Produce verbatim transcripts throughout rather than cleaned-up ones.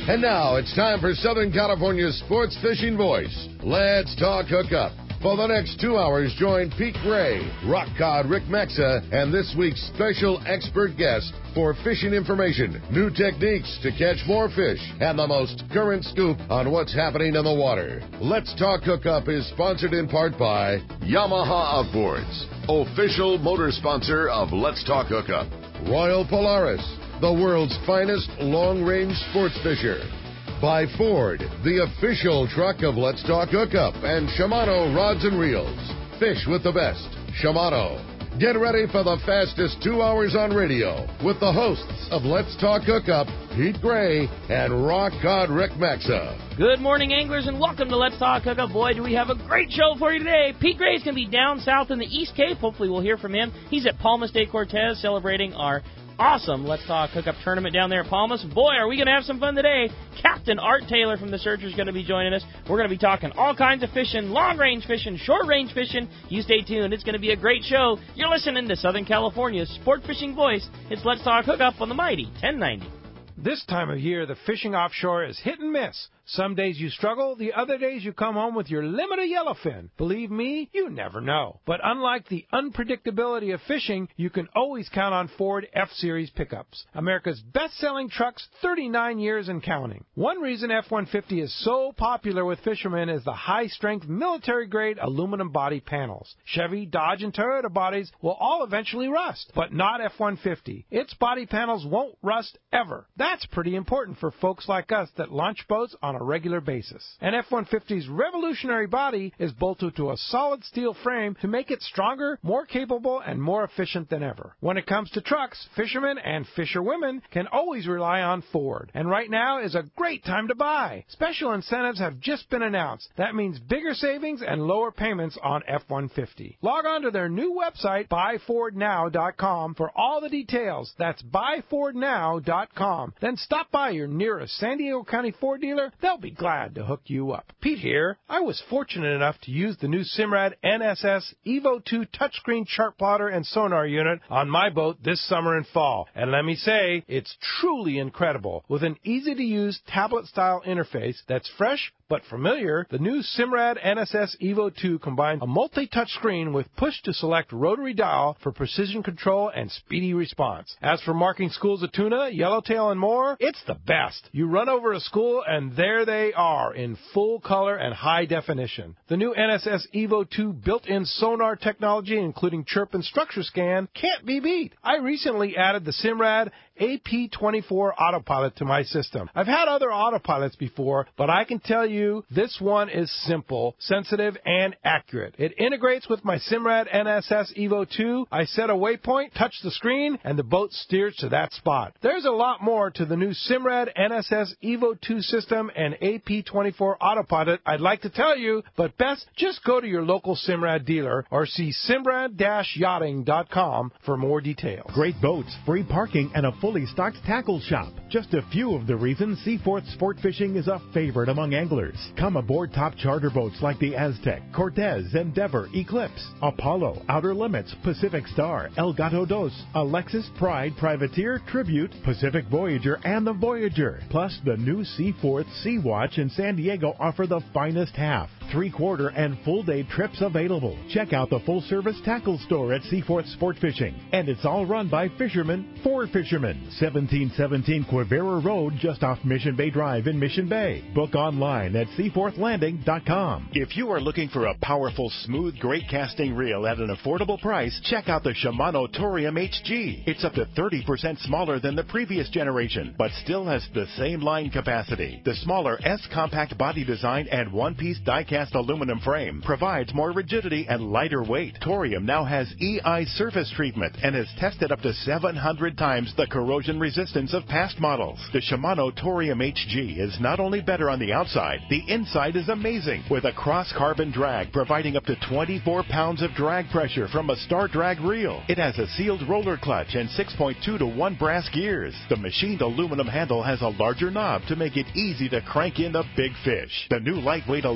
And now it's time for Southern California's sports fishing voice. Let's talk hookup. For the next two hours, join Pete Gray, rock cod Rick Maxa, and this week's special expert guest for fishing information, new techniques to catch more fish, and the most current scoop on what's happening in the water. Let's Talk Hookup is sponsored in part by Yamaha Outboards, official motor sponsor of Let's Talk Hookup. Royal Polaris, the world's finest long-range sports fisher. By Ford, the official truck of Let's Talk Hookup, and Shimano Rods and Reels. Fish with the best. Shimano. Get ready for the fastest two hours on radio with the hosts of Let's Talk Hookup, Pete Gray and Rock Cod Rick Maxa. Good morning, anglers, and welcome to Let's Talk Hookup. Boy, do we have a great show for you today. Pete Gray's going to be down south in the East Cape. Hopefully we'll hear from him. He's at Palmas de Cortez celebrating our awesome Let's Talk Hookup tournament down there at Palmas. Boy, are we going to have some fun today. Captain Art Taylor from the Searcher is going to be joining us. We're going to be talking all kinds of fishing, long-range fishing, short-range fishing. You stay tuned. It's going to be a great show. You're listening to Southern California's sport fishing voice. It's Let's Talk Hookup on the mighty ten ninety. This time of year, the fishing offshore is hit and miss. Some days you struggle, the other days you come home with your limit of yellowfin. Believe me, you never know. But unlike the unpredictability of fishing, you can always count on Ford F-Series pickups. America's best-selling trucks, thirty-nine years and counting. One reason F one fifty is so popular with fishermen is the high-strength military-grade aluminum body panels. Chevy, Dodge, and Toyota bodies will all eventually rust, but not F one fifty. Its body panels won't rust ever. That's pretty important for folks like us that launch boats on a regular basis. And F one fifty's revolutionary body is bolted to a solid steel frame to make it stronger, more capable, and more efficient than ever. When it comes to trucks, fishermen and fisherwomen can always rely on Ford. And right now is a great time to buy. Special incentives have just been announced. That means bigger savings and lower payments on F one fifty. Log on to their new website, buy ford now dot com, for all the details. That's buy ford now dot com. Then stop by your nearest San Diego County Ford dealer. They'll be glad to hook you up. Pete here. I was fortunate enough to use the new Simrad N S S Evo two touchscreen chart plotter and sonar unit on my boat this summer and fall. And let me say, it's truly incredible. With an easy-to-use tablet-style interface that's fresh but familiar, the new Simrad N S S Evo two combines a multi-touch screen with push-to-select rotary dial for precision control and speedy response. As for marking schools of tuna, yellowtail, and more, it's the best. You run over a school, and there they are in full color and high definition. The new N S S Evo two built-in sonar technology, including chirp and structure scan, can't be beat. I recently added the Simrad A P twenty-four autopilot to my system. I've had other autopilots before, but I can tell you this one is simple, sensitive, and accurate. It integrates with my Simrad N S S Evo two. I set a waypoint, touch the screen, and the boat steers to that spot. There's a lot more to the new Simrad N S S Evo two system and A P twenty-four autopilot I'd like to tell you, but best just go to your local Simrad dealer or see simrad dash yachting dot com for more details. Great boats, free parking, and a fully stocked tackle shop. Just a few of the reasons Seaforth Sport Fishing is a favorite among anglers. Come aboard top charter boats like the Aztec, Cortez, Endeavor, Eclipse, Apollo, Outer Limits, Pacific Star, El Gato Dos, Alexis, Pride, Privateer, Tribute, Pacific Voyager, and the Voyager. Plus, the new Seaforth Sea Watch in San Diego offer the finest half, three-quarter, and full-day trips available. Check out the full-service tackle store at Seaforth Sport Fishing. And it's all run by fishermen for fishermen. seventeen seventeen Quivira Road, just off Mission Bay Drive in Mission Bay. Book online at seaforth landing dot com. If you are looking for a powerful, smooth, great casting reel at an affordable price, check out the Shimano Torium H G. It's up to thirty percent smaller than the previous generation, but still has the same line capacity. The smaller S-compact body design and one-piece die-cast aluminum frame provides more rigidity and lighter weight. Torium now has E I surface treatment and has tested up to seven hundred times the corrosion resistance of past models. The Shimano Torium H G is not only better on the outside, the inside is amazing, with a cross-carbon drag providing up to twenty-four pounds of drag pressure from a Star Drag reel. It has a sealed roller clutch and six point two to one brass gears. The machined aluminum handle has a larger knob to make it easy to crank in the big fish. The new lightweight aluminum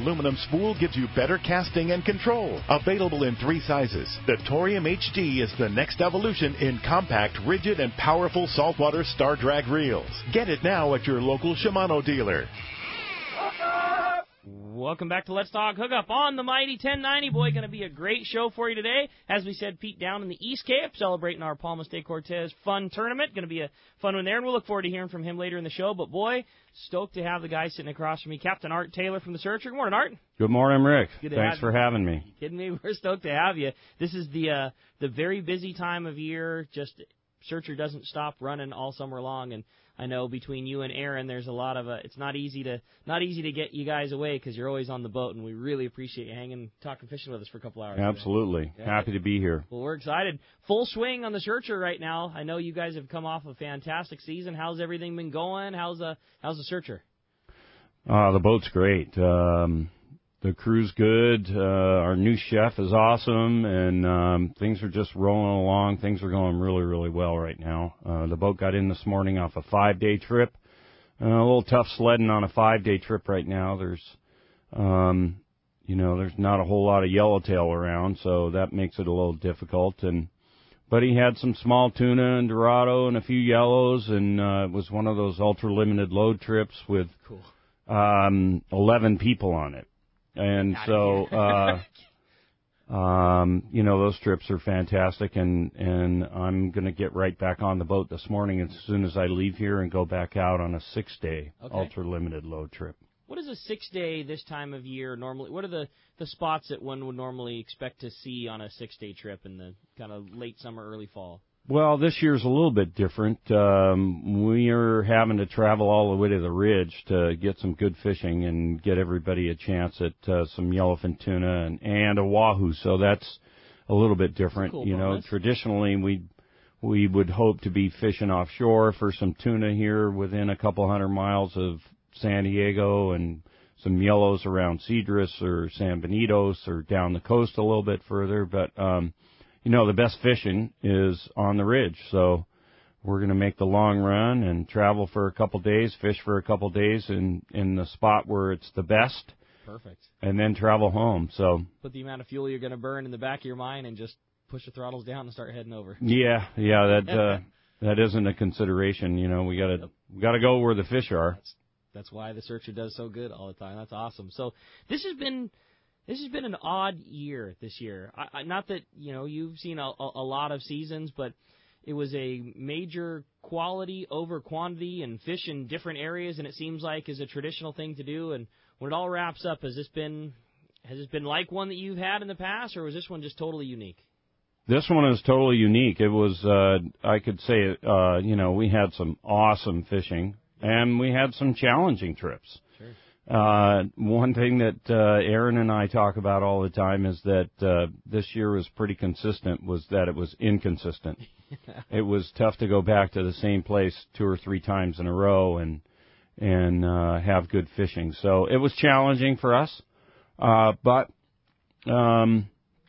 spool gives you better casting and control. Available in three sizes, the Torium H D is the next evolution in compact, rigid, and powerful saltwater Star Drag reels. Get it now at your local Shimano dealer. Welcome back to Let's Talk Hookup on the Mighty ten ninety. Boy, going to be a great show for you today. As we said, Pete down in the East Cape celebrating our Palmas de Cortez fun tournament. Going to be a fun one there, and we'll look forward to hearing from him later in the show. But, boy, stoked to have the guy sitting across from me, Captain Art Taylor from the Searcher. Good morning, Art. Good morning, Rick. Good Thanks for having me. You kidding me? We're stoked to have you. This is the uh, the very busy time of year. Just Searcher doesn't stop running all summer long, and I know between you and Aaron, there's a lot of uh, it's not easy to not easy to get you guys away because you're always on the boat, and we really appreciate you hanging, talking fishing with us for a couple hours. Absolutely, yeah. Happy to be here. Well, we're excited. Full swing on the Searcher right now. I know you guys have come off a fantastic season. How's everything been going? How's the how's the Searcher? Uh, the boat's great. Um, the crew's good. Uh, our new chef is awesome, and um, things are just rolling along. Things are going really, really well right now. Uh, the boat got in this morning off a five-day trip. Uh, a little tough sledding on a five-day trip right now. There's, um, you know, there's not a whole lot of yellowtail around, so that makes it a little difficult. And but he had some small tuna and dorado and a few yellows, and uh, it was one of those ultra-limited load trips with cool. um, eleven people on it. And so, uh, um, you know, those trips are fantastic, and, and I'm going to get right back on the boat this morning as soon as I leave here and go back out on a six-day okay. ultra-limited load trip. What is a six-day this time of year normally? What are the, the spots that one would normally expect to see on a six-day trip in the kind of late summer, early fall? Well, this year's a little bit different. Um, we are having to travel all the way to the ridge to get some good fishing and get everybody a chance at uh, some yellowfin tuna and, and a wahoo. So that's a little bit different. Cool you know, bonus. Traditionally we we would hope to be fishing offshore for some tuna here within a couple hundred miles of San Diego and some yellows around Cedros or San Benitos or down the coast a little bit further. But um, you know, the best fishing is on the ridge, so we're going to make the long run and travel for a couple days, fish for a couple days in, in the spot where it's the best. Perfect. And then travel home. So put the amount of fuel you're going to burn in the back of your mind and just push the throttles down and start heading over. Yeah, yeah, that uh, that isn't a consideration. You know, we got to yep. we got to go where the fish are. That's, that's why the Searcher does so good all the time. That's awesome. So this has been. This has been an odd year this year. I, I, not that, you know, you've seen a, a, a lot of seasons, but it was a major quality over quantity and fish in different areas, and it seems like is a traditional thing to do. And when it all wraps up, has this been has this been like one that you've had in the past, or was this one just totally unique? This one is totally unique. It was, uh, I could say, uh, you know, we had some awesome fishing, and we had some challenging trips. Sure. Uh, one thing that uh, Aaron and I talk about all the time is that uh, this year was pretty consistent, was that it was inconsistent. It was tough to go back to the same place two or three times in a row and and uh, have good fishing. So it was challenging for us, uh, but um,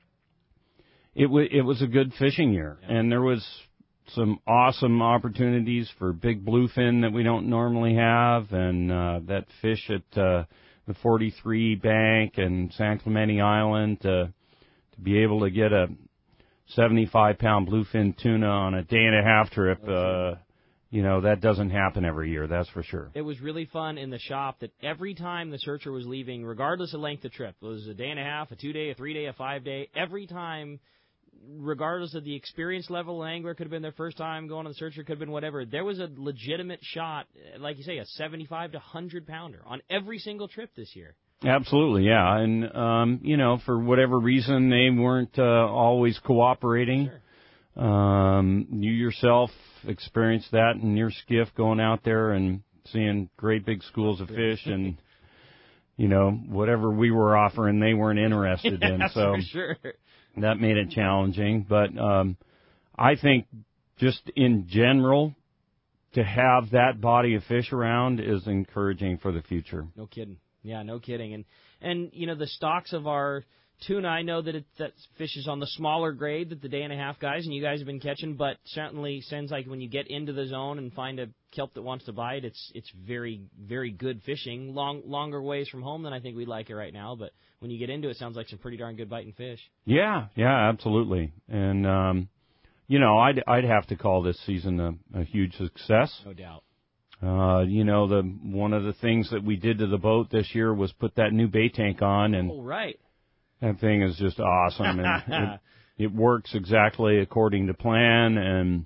it, w- it was a good fishing year, yeah. And there was some awesome opportunities for big bluefin that we don't normally have, and uh, that fish at uh, the forty-three bank and San Clemente Island to to be able to get a seventy-five pound bluefin tuna on a day and a half trip. Uh, you know, that doesn't happen every year, that's for sure. It was really fun in the shop that every time the Searcher was leaving, regardless of length of trip, it was a day and a half, a two day, a three day, a five day, every time, regardless of the experience level, an angler could have been their first time going on the Searcher, could have been whatever. There was a legitimate shot, like you say, a seventy-five to one hundred pounder on every single trip this year. Absolutely, yeah. And, um, you know, for whatever reason, they weren't uh, always cooperating. Sure. Um, you yourself experienced that in your skiff going out there and seeing great big schools of fish and, you know, whatever we were offering, they weren't interested yeah, in. That's so for sure. That made it challenging. But um, I think just in general, to have that body of fish around is encouraging for the future. No kidding. Yeah, no kidding. And, and you know, the stocks of our tuna, I know that it, that fish is on the smaller grade that the day and a half guys and you guys have been catching, but certainly sounds like when you get into the zone and find a kelp that wants to bite, it's it's very, very good fishing. Long longer ways from home than I think we'd like it right now, but when you get into it, it sounds like some pretty darn good biting fish. Yeah, yeah, absolutely. And, um, you know, I'd, I'd have to call this season a, a huge success. No doubt. Uh, you know, the one of the things that we did to the boat this year was put that new bait tank on, and oh, right. that thing is just awesome. And it, it works exactly according to plan, and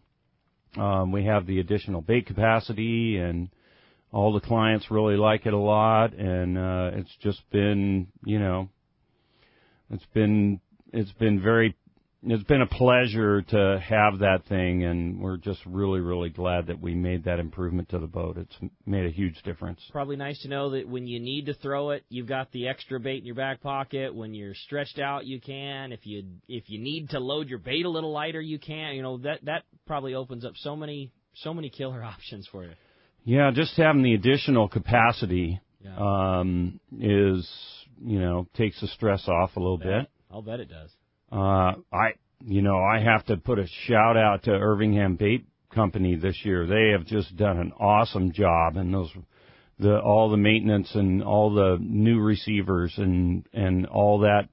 um, we have the additional bait capacity, and all the clients really like it a lot, and uh, it's just been, you know, it's been it's been very. It's been a pleasure to have that thing, and we're just really, really glad that we made that improvement to the boat. It's made a huge difference. Probably nice to know that when you need to throw it, you've got the extra bait in your back pocket. When you're stretched out, you can. If you if you need to load your bait a little lighter, you can. You know, that that probably opens up so many so many killer options for you. Yeah, just having the additional capacity yeah. um, is, you know, takes the stress off a little I'll bit. I'll bet it does. Uh, I, you know, I have to put a shout out to Irvingham Bait Company this year. They have just done an awesome job, and those, the all the maintenance and all the new receivers and and all that,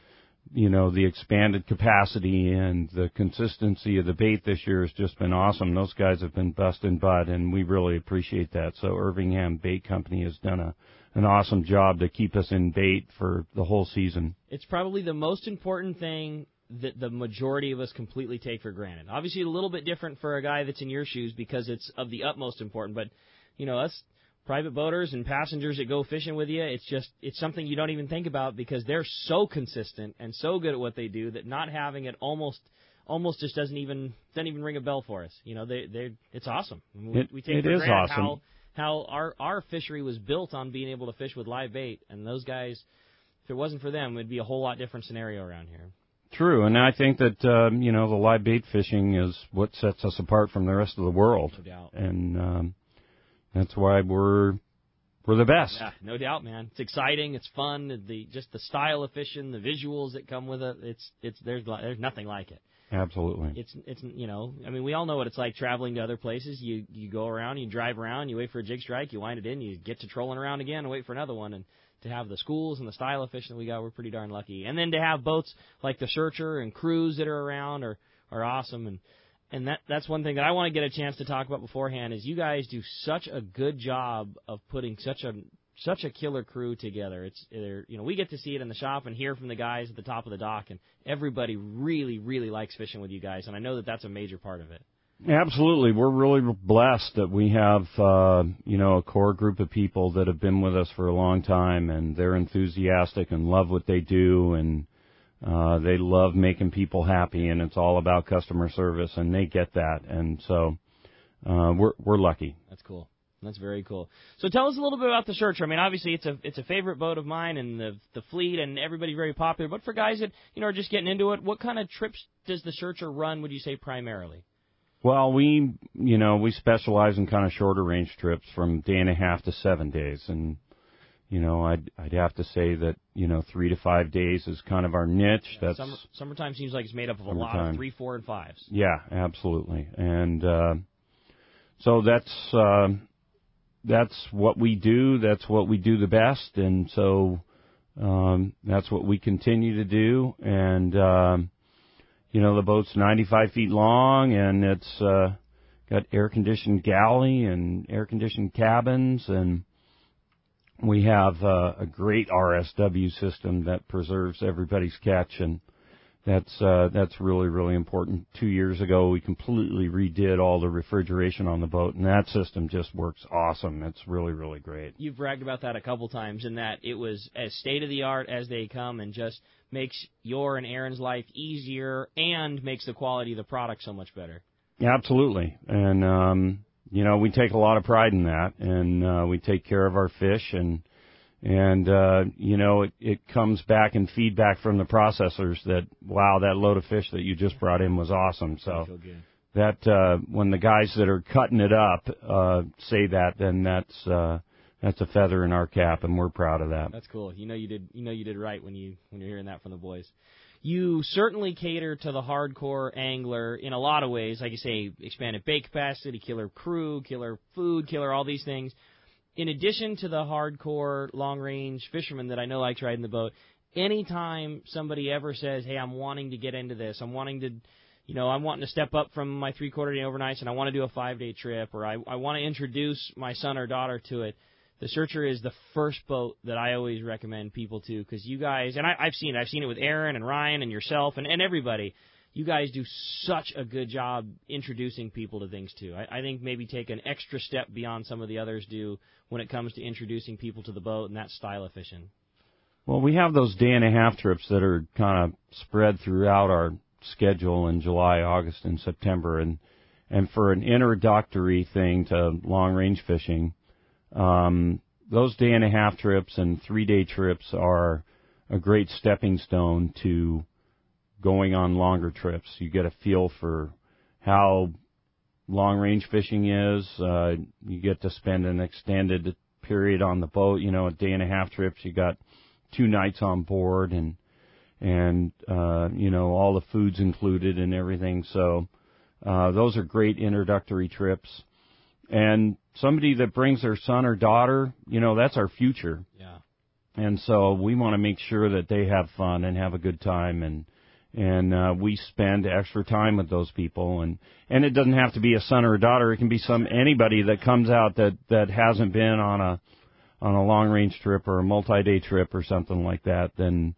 you know, the expanded capacity and the consistency of the bait this year has just been awesome. Those guys have been busting butt, and we really appreciate that. So Irvingham Bait Company has done a an awesome job to keep us in bait for the whole season. It's probably the most important thing that the majority of us completely take for granted. Obviously, a little bit different for a guy that's in your shoes because it's of the utmost important. But, you know, us private boaters and passengers that go fishing with you, it's just it's something you don't even think about because they're so consistent and so good at what they do that not having it almost almost just doesn't even doesn't even ring a bell for us. You know, they they it's awesome. We, it, we take it for is granted awesome. how how our our fishery was built on being able to fish with live bait, and those guys, if it wasn't for them, it'd be a whole lot different scenario around here. True, and I think that um, you know the live bait fishing is what sets us apart from the rest of the world, No doubt. and um, that's why we're we're the best. Yeah, no doubt, man. It's exciting, it's fun, the just the style of fishing, the visuals that come with it. It's it's there's there's nothing like it. Absolutely. It's it's you know, I mean, we all know what it's like traveling to other places. You you go around, you drive around, you wait for a jig strike, you wind it in, you get to trolling around again and wait for another one. And to have the schools and the style of fishing that we got, we're pretty darn lucky. And then to have boats like the Searcher and crews that are around are are awesome. And and that that's one thing that I want to get a chance to talk about beforehand is you guys do such a good job of putting such a such a killer crew together. It's you know we get to see it in the shop and hear from the guys at the top of the dock, and everybody really really likes fishing with you guys, and I know that that's a major part of it. Absolutely, we're really blessed that we have uh, you know a core group of people that have been with us for a long time, and they're enthusiastic and love what they do, and uh, they love making people happy, and it's all about customer service, and they get that, and so uh, we're we're lucky. That's cool. That's very cool. So tell us a little bit about the Searcher. I mean, obviously it's a it's a favorite boat of mine and the the fleet and everybody very popular. But for guys that you know are just getting into it, what kind of trips does the Searcher run? Would you say primarily? Well, we you know we specialize in kind of shorter range trips from day and a half to seven days, and you know I'd I'd have to say that you know three to five days is kind of our niche. Yeah, That's summer, summertime seems like it's made up of a summertime. lot of three, four, and fives. Yeah, absolutely, and uh, so that's. Uh, That's what we do. That's what we do the best, and so um, that's what we continue to do. And um, you know, the boat's ninety-five feet long, and it's uh, got air-conditioned galley and air-conditioned cabins, and we have uh, a great R S W system that preserves everybody's catch, and that's uh, that's really, really important. Two years ago, we completely redid all the refrigeration on the boat, and that system just works awesome. It's really, really great. You've bragged about that a couple times, in that it was as state-of-the-art as they come and just makes your and Aaron's life easier and makes the quality of the product so much better. Absolutely. And, um, you know, we take a lot of pride in that, and uh, we take care of our fish, and And, uh, you know, it, it comes back in feedback from the processors that, wow, that load of fish that you just brought in was awesome. So that, uh, when the guys that are cutting it up, uh, say that, then that's, uh, that's a feather in our cap, and we're proud of that. That's cool. You know you did you know you did right when you when you're hearing that from the boys. You certainly cater to the hardcore angler in a lot of ways. Like you say, expanded bait capacity, killer crew, killer food, killer all these things. In addition to the hardcore long-range fisherman that I know likes riding the boat, anytime somebody ever says, hey, I'm wanting to get into this, I'm wanting to, you know, I'm wanting to step up from my three-quarter day overnights and I want to do a five-day trip, or I, I want to introduce my son or daughter to it, the Searcher is the first boat that I always recommend people to, because you guys, and I, I've seen it, I've seen it with Aaron and Ryan and yourself and, and everybody. You guys do such a good job introducing people to things, too. I, I think maybe take an extra step beyond some of the others do when it comes to introducing people to the boat and that style of fishing. Well, we have those day-and-a-half trips that are kind of spread throughout our schedule in July, August, and September. And, and for an introductory thing to long-range fishing, Um, those day-and-a-half trips and three-day trips are a great stepping stone to going on longer trips. You get a feel for how long-range fishing is. Uh, you get to spend an extended period on the boat. You know, a day-and-a-half trips, you got two nights on board, and and uh, you know, all the food's included and everything. So uh, those are great introductory trips. And somebody that brings their son or daughter, you know, that's our future. Yeah. And so we want to make sure that they have fun and have a good time, and and uh, we spend extra time with those people. And, and it doesn't have to be a son or a daughter. It can be some anybody that comes out that, that hasn't been on a on a long range trip or a multi-day trip or something like that. Then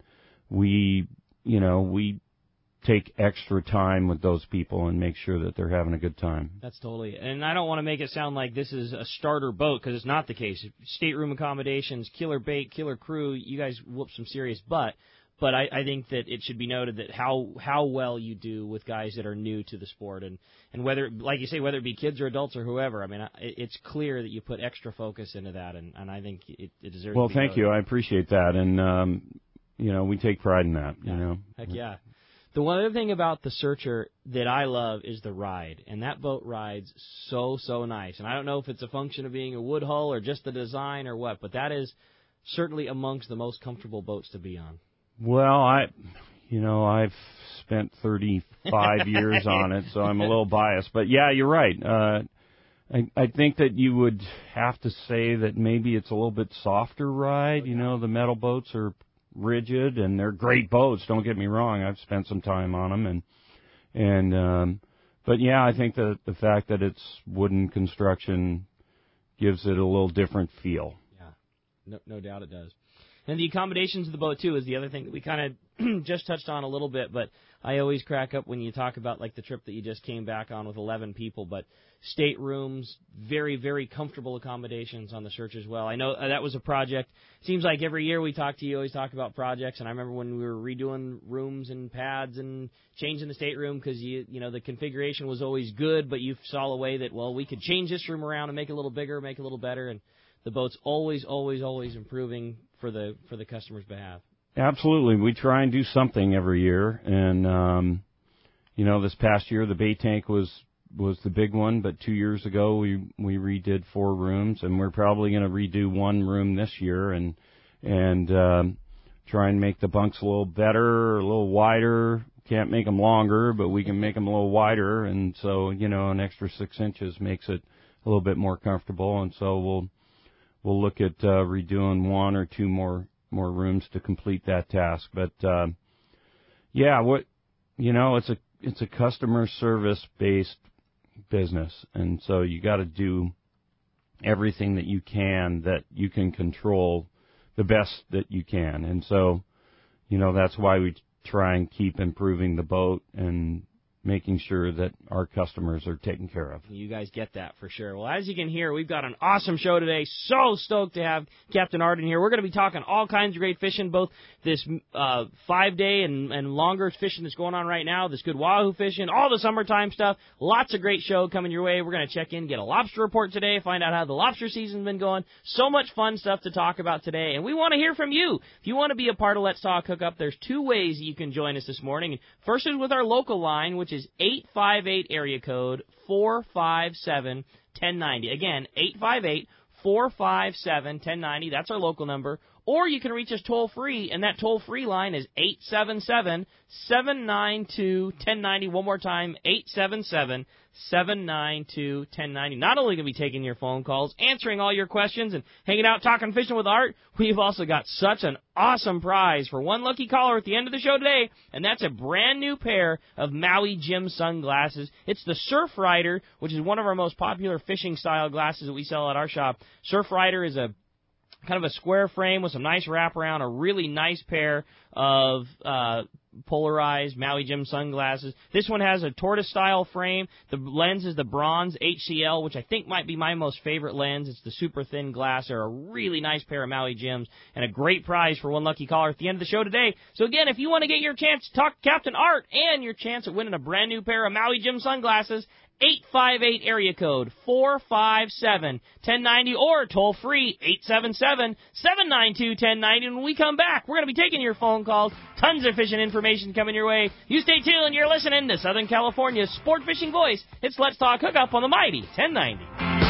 we, you know, we take extra time with those people and make sure that they're having a good time. That's totally. And I don't want to make it sound like this is a starter boat, because it's not the case. Stateroom accommodations, killer bait, killer crew, you guys whoop some serious butt. But I, I think that it should be noted that how how well you do with guys that are new to the sport. And, and whether, like you say, whether it be kids or adults or whoever, I mean, it, it's clear that you put extra focus into that, and, and I think it, it deserves well, to be thank noted. you. I appreciate that. And, um, you know, we take pride in that, yeah. you know. Heck yeah. The one other thing about the Searcher that I love is the ride, and that boat rides so, so nice. And I don't know if it's a function of being a wood hull or just the design or what, but that is certainly amongst the most comfortable boats to be on. Well, I, you know, I've spent thirty-five years on it, so I'm a little biased. But, yeah, you're right. Uh, I, I think that you would have to say that maybe it's a little bit softer ride. You know, the metal boats are rigid, and they're great boats, don't get me wrong. I've spent some time on them, and and um but yeah, I think that the fact that it's wooden construction gives it a little different feel. Yeah, no, no doubt it does. And the accommodations of the boat, too, is the other thing that we kind of just touched on a little bit, but I always crack up when you talk about, like, the trip that you just came back on with eleven people, but staterooms, very, very comfortable accommodations on the Search as well. I know that was a project. Seems like every year we talk to you, always talk about projects, and I remember when we were redoing rooms and pads and changing the stateroom because, you you know, the configuration was always good, but you saw a way that, well, we could change this room around and make it a little bigger, make it a little better, and the boat's always, always, always improving for the for the customer's behalf. Absolutely. We try and do something every year, and, um, you know, this past year the bait tank was was the big one, but two years ago we we redid four rooms, and we're probably going to redo one room this year and and um, try and make the bunks a little better, a little wider. Can't make them longer, but we can make them a little wider, and so, you know, an extra six inches makes it a little bit more comfortable, and so we'll we'll look at uh, redoing one or two more more rooms to complete that task. But uh, yeah, what you know, it's a it's a customer service based business, and so you got to do everything that you can that you can control the best that you can, and so, you know, that's why we try and keep improving the boat and making sure that our customers are taken care of. You guys get that for sure. Well, as you can hear, we've got an awesome show today. So stoked to have Captain Arden here. We're going to be talking all kinds of great fishing, both this uh, five-day and, and longer fishing that's going on right now, this good wahoo fishing, all the summertime stuff. Lots of great show coming your way. We're going to check in, get a lobster report today, find out how the lobster season's been going. So much fun stuff to talk about today, and we want to hear from you. If you want to be a part of Let's Talk Hookup, there's two ways you can join us this morning. First is with our local line, which is eight five eight area code four five seven, one zero nine zero. Again, eight five eight, four five seven, one oh nine oh. That's our local number. Or you can reach us toll-free, and that toll-free line is eight seven seven, seven nine two, one oh nine oh. One more time, eight seven seven, seven nine two, one oh nine oh. Not only going to be taking your phone calls, answering all your questions, and hanging out talking fishing with Art, we've also got such an awesome prize for one lucky caller at the end of the show today, and that's a brand new pair of Maui Jim sunglasses. It's the Surf Rider, which is one of our most popular fishing-style glasses that we sell at our shop. Surf Rider is a kind of a square frame with some nice wraparound, a really nice pair of uh, polarized Maui Jim sunglasses. This one has a tortoise-style frame. The lens is the bronze H C L, which I think might be my most favorite lens. It's the super thin glass. They're a really nice pair of Maui Jims, and a great prize for one lucky caller at the end of the show today. So again, if you want to get your chance to talk to Captain Art and your chance at winning a brand new pair of Maui Jim sunglasses, eight five eight area code four five seven, one oh nine oh or toll free eight seven seven, seven nine two, one oh nine oh. And when we come back, we're going to be taking your phone calls. Tons of fishing information coming your way. You stay tuned. You're listening to Southern California's sport fishing voice. It's Let's Talk Hookup on the mighty ten ninety.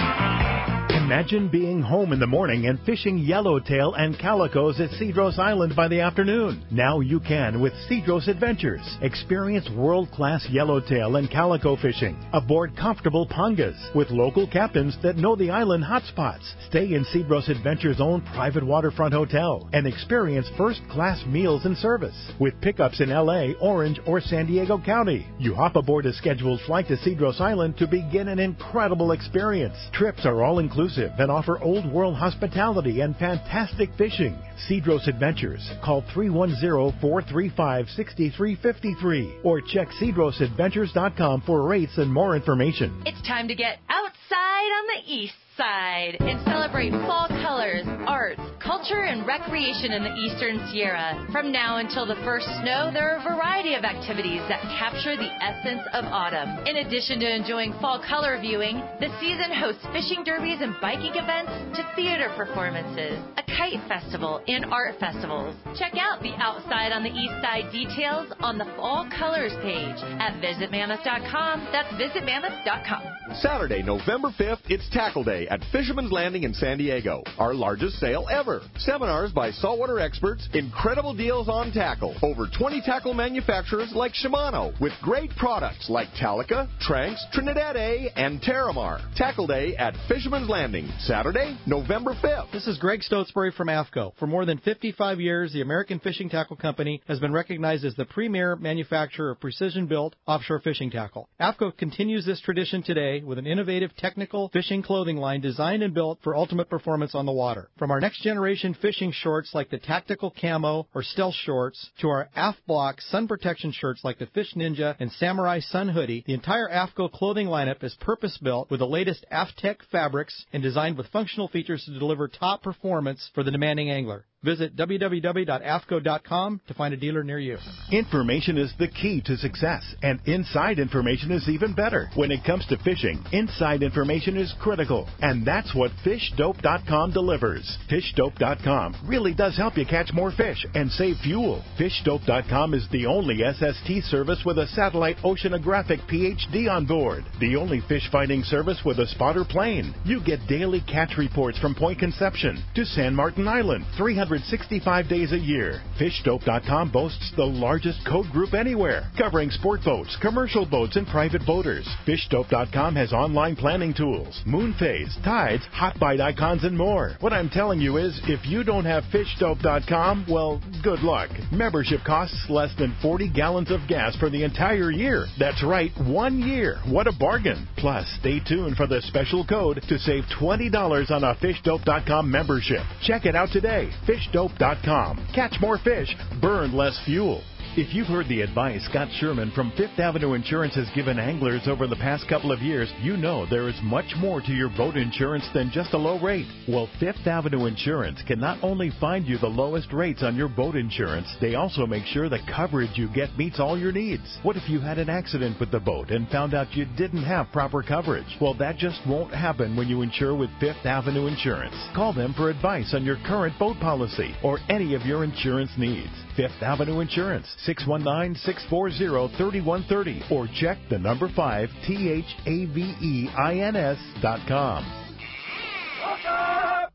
Imagine being home in the morning and fishing yellowtail and calicos at Cedros Island by the afternoon. Now you can with Cedros Adventures. Experience world-class yellowtail and calico fishing aboard comfortable pangas with local captains that know the island hotspots. Stay in Cedros Adventures' own private waterfront hotel and experience first-class meals and service with pickups in L A, Orange, or San Diego County. You hop aboard a scheduled flight to Cedros Island to begin an incredible experience. Trips are all inclusive and offer old world hospitality and fantastic fishing. Cedros Adventures. Call three one zero, four three five, six three five three or check cedros adventures dot com for rates and more information. It's time to get outside on the east side and celebrate fall colors, arts, culture, and recreation in the Eastern Sierra. From now until the first snow, there are a variety of activities that capture the essence of autumn. In addition to enjoying fall color viewing, the season hosts fishing derbies and biking events to theater performances, a kite festival, and art festivals. Check out the Outside on the East Side details on the Fall Colors page at visit mammoth dot com. That's visit mammoth dot com. Saturday, November fifth, it's Tackle Day at Fisherman's Landing in San Diego. Our largest sale ever. Seminars by saltwater experts, incredible deals on tackle. Over twenty tackle manufacturers like Shimano with great products like Talica, Tranx, Trinidad A, and Terramar. Tackle Day at Fisherman's Landing, Saturday, November fifth. This is Greg Stotesbury from AFCO. For more than fifty-five years, the American Fishing Tackle Company has been recognized as the premier manufacturer of precision-built offshore fishing tackle. AFCO continues this tradition today with an innovative technical fishing clothing line designed and built for ultimate performance on the water. From our next-generation fishing shorts like the Tactical Camo or Stealth Shorts to our Aft Block sun protection shirts like the Fish Ninja and Samurai Sun Hoodie, the entire AFCO clothing lineup is purpose-built with the latest AFTEC fabrics and designed with functional features to deliver top performance for the demanding angler. Visit w w w dot a f c o dot com to find a dealer near you. Information is the key to success, and inside information is even better. When it comes to fishing, inside information is critical, and that's what fish dope dot com delivers. fish dope dot com really does help you catch more fish and save fuel. fish dope dot com is the only S S T service with a satellite oceanographic P H D on board, the only fish finding service with a spotter plane. You get daily catch reports from Point Conception to San Martin Island, three hundred sixty-five days a year. fish dope dot com boasts the largest code group anywhere, covering sport boats, commercial boats, and private boaters. fish dope dot com has online planning tools, moon phase, tides, hot bite icons, and more. What I'm telling you is, if you don't have fish dope dot com, well, good luck. Membership costs less than forty gallons of gas for the entire year. That's right, one year. What a bargain. Plus, stay tuned for the special code to save twenty dollars on a fish dope dot com membership. Check it out today. fish dope dot com. Catch more fish, burn less fuel. If you've heard the advice Scott Sherman from Fifth Avenue Insurance has given anglers over the past couple of years, you know there is much more to your boat insurance than just a low rate. Well, Fifth Avenue Insurance can not only find you the lowest rates on your boat insurance, they also make sure the coverage you get meets all your needs. What if you had an accident with the boat and found out you didn't have proper coverage? Well, that just won't happen when you insure with Fifth Avenue Insurance. Call them for advice on your current boat policy or any of your insurance needs. Fifth Avenue Insurance, six one nine, six four zero, three one three zero, or check the number five, T H A V E I N S dot com.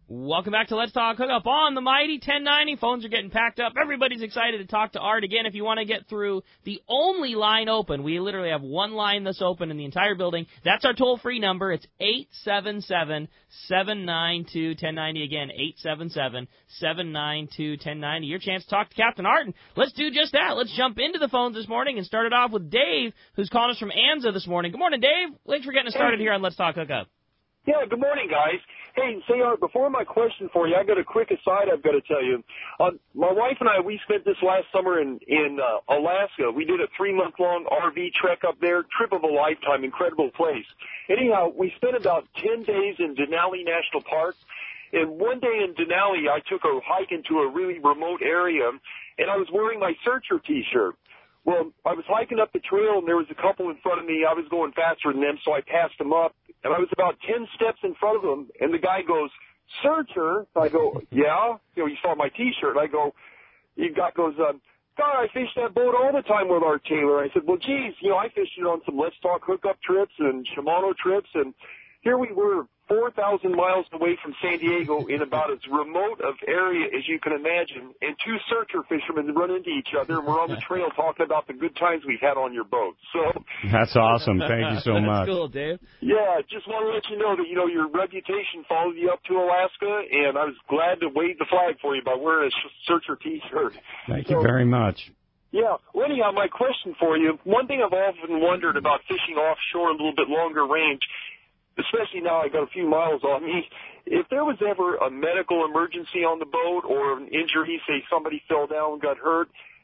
Welcome back to Let's Talk Hookup on the Mighty ten ninety. Phones are getting packed up. Everybody's excited to talk to Art again. If you want to get through the only line open, we literally have one line that's open in the entire building. That's our toll-free number. It's eight seven seven, seven nine two, one oh nine oh. Again, eight seven seven, seven nine two, one oh nine oh. Your chance to talk to Captain Art. And let's do just that. Let's jump into the phones this morning and start it off with Dave, who's calling us from Anza this morning. Good morning, Dave. Thanks for getting us started here on Let's Talk Hookup. Yeah, good morning, guys. Hey, say, Art, before my question for you, I got a quick aside I've got to tell you. Uh, my wife and I, we spent this last summer in, in uh, Alaska. We did a three-month-long R V trek up there, trip of a lifetime, incredible place. Anyhow, we spent about ten days in Denali National Park. And one day in Denali, I took a hike into a really remote area, and I was wearing my Searcher T-shirt. Well, I was hiking up the trail, and there was a couple in front of me. I was going faster than them, so I passed them up. And I was about ten steps in front of them, and the guy goes, "Searcher?" I go, "Yeah." You know, he saw my T-shirt. I go, the guy goes, um, "God, I fish that boat all the time with Art Taylor." I said, "Well, geez, you know, I fished it on some Let's Talk Hookup trips and Shimano trips, and here we were four thousand miles away from San Diego in about as remote of area as you can imagine, and two Searcher fishermen run into each other, and we're on the trail talking about the good times we've had on your boat." So that's awesome. Thank you so much. That's cool, Dave. Yeah, just want to let you know that, you know, your reputation followed you up to Alaska, and I was glad to wave the flag for you by wearing a Searcher T-shirt. Thank so, you very much. Yeah. Well, anyhow, my question for you, one thing I've often wondered about fishing offshore a little bit longer range, especially now I got a few miles on me, if there was ever a medical emergency on the boat or an injury, say somebody fell down and got hurt,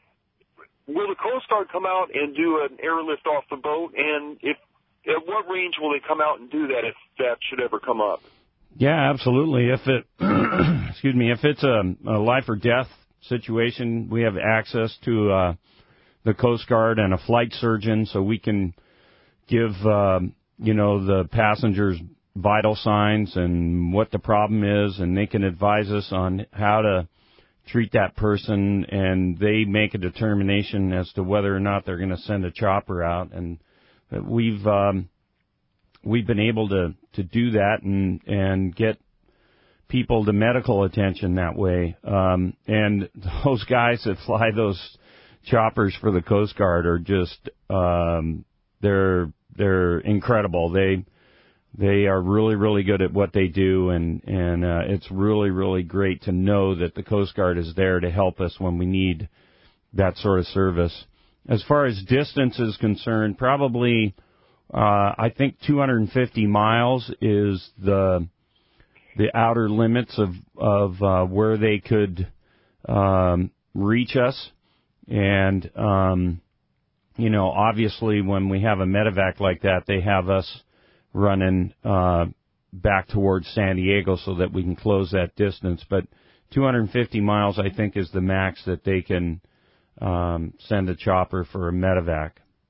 will the Coast Guard come out and do an airlift off the boat? And if at what range will they come out and do that if that should ever come up? Yeah, absolutely. If it, excuse me, if it's a, a life or death situation, we have access to uh, the Coast Guard and a flight surgeon, so we can give Uh, you know, the passengers' vital signs and what the problem is, and they can advise us on how to treat that person, and they make a determination as to whether or not they're going to send a chopper out. And we've um, we've been able to, to do that and, and get people to medical attention that way. Um, and those guys that fly those choppers for the Coast Guard are just um, they're They're incredible. They they are really, really good at what they do, and and uh, it's really, really great to know that the Coast Guard is there to help us when we need that sort of service. As far as distance is concerned, probably uh, I think two hundred fifty miles is the the outer limits of of uh, where they could um, reach us, and um, you know, obviously when we have a medevac like that, they have us running uh, back towards San Diego so that we can close that distance. But two hundred fifty miles, I think, is the max that they can um, send a chopper for a medevac.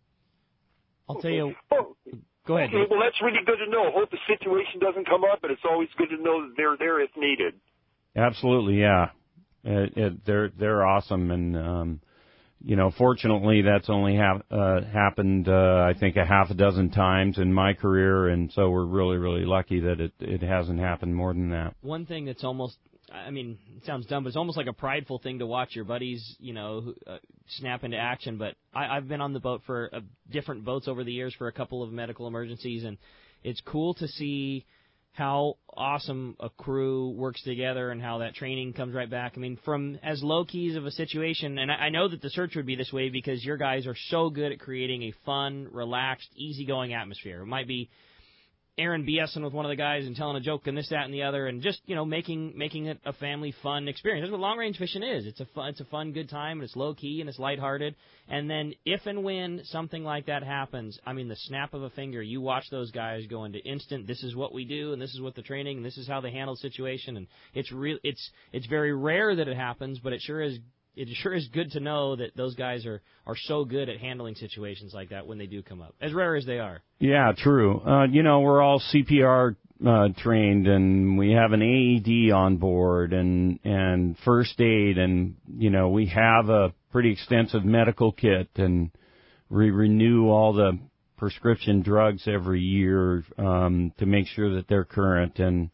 I'll tell you. Oh, go ahead. Okay, Dave. well, that's really good to know. Hope the situation doesn't come up, but it's always good to know that they're there if needed. Absolutely, yeah. It, it, they're they're awesome, and um, you know, fortunately, that's only ha- uh, happened, uh, I think, a half a dozen times in my career, and so we're really, really lucky that it, it hasn't happened more than that. One thing that's almost, I mean, it sounds dumb, but it's almost like a prideful thing to watch your buddies, you know, uh, snap into action. But I, I've been on the boat for uh, different boats over the years for a couple of medical emergencies, and it's cool to see how awesome a crew works together and how that training comes right back. I mean, from as low-keys of a situation, and I know that the search would be this way because your guys are so good at creating a fun, relaxed, easygoing atmosphere. It might be Aaron BSing with one of the guys and telling a joke and this, that, and the other, and just, you know, making making it a family fun experience. That's what long-range fishing is. It's a fun, it's a fun, good time, and it's low-key, and it's lighthearted. And then if and when something like that happens, I mean, the snap of a finger, you watch those guys go into instant, this is what we do, and this is what the training, and this is how they handle the situation. And it's real. It's it's very rare that it happens, but it sure is It sure is good to know that those guys are, are so good at handling situations like that when they do come up, as rare as they are. Yeah, true. Uh, you know, we're all C P R uh, trained, and we have an A E D on board and and first aid, and, you know, we have a pretty extensive medical kit, and we renew all the prescription drugs every year um, to make sure that they're current. And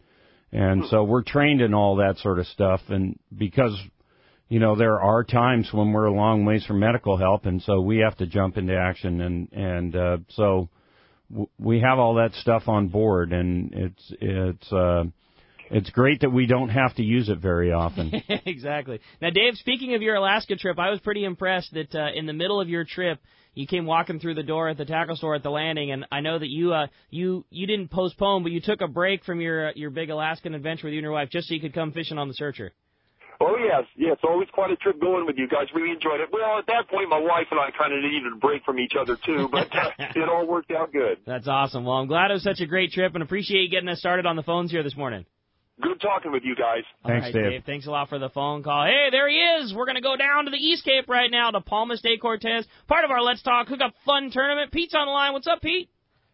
And so we're trained in all that sort of stuff. And because, you know, there are times when we're a long ways from medical help, and so we have to jump into action. And, and uh, so w- we have all that stuff on board, and it's it's uh, it's great that we don't have to use it very often. Exactly. Now, Dave, speaking of your Alaska trip, I was pretty impressed that uh, in the middle of your trip, you came walking through the door at the tackle store at the landing, and I know that you uh, you you didn't postpone, but you took a break from your uh, your big Alaskan adventure with you and your wife just so you could come fishing on the Searcher. Oh, yes. Yeah, it's always quite a trip going with you guys. Really enjoyed it. Well, at that point, my wife and I kind of needed a break from each other, too, but uh, it all worked out good. That's awesome. Well, I'm glad it was such a great trip and appreciate you getting us started on the phones here this morning. Good talking with you guys. Thanks, right, Dave. Dave. Thanks a lot for the phone call. Hey, there he is. We're going to go down to the East Cape right now to Palmas de Cortez, part of our Let's Talk Hookup Fun Tournament. Pete's on the line. What's up, Pete?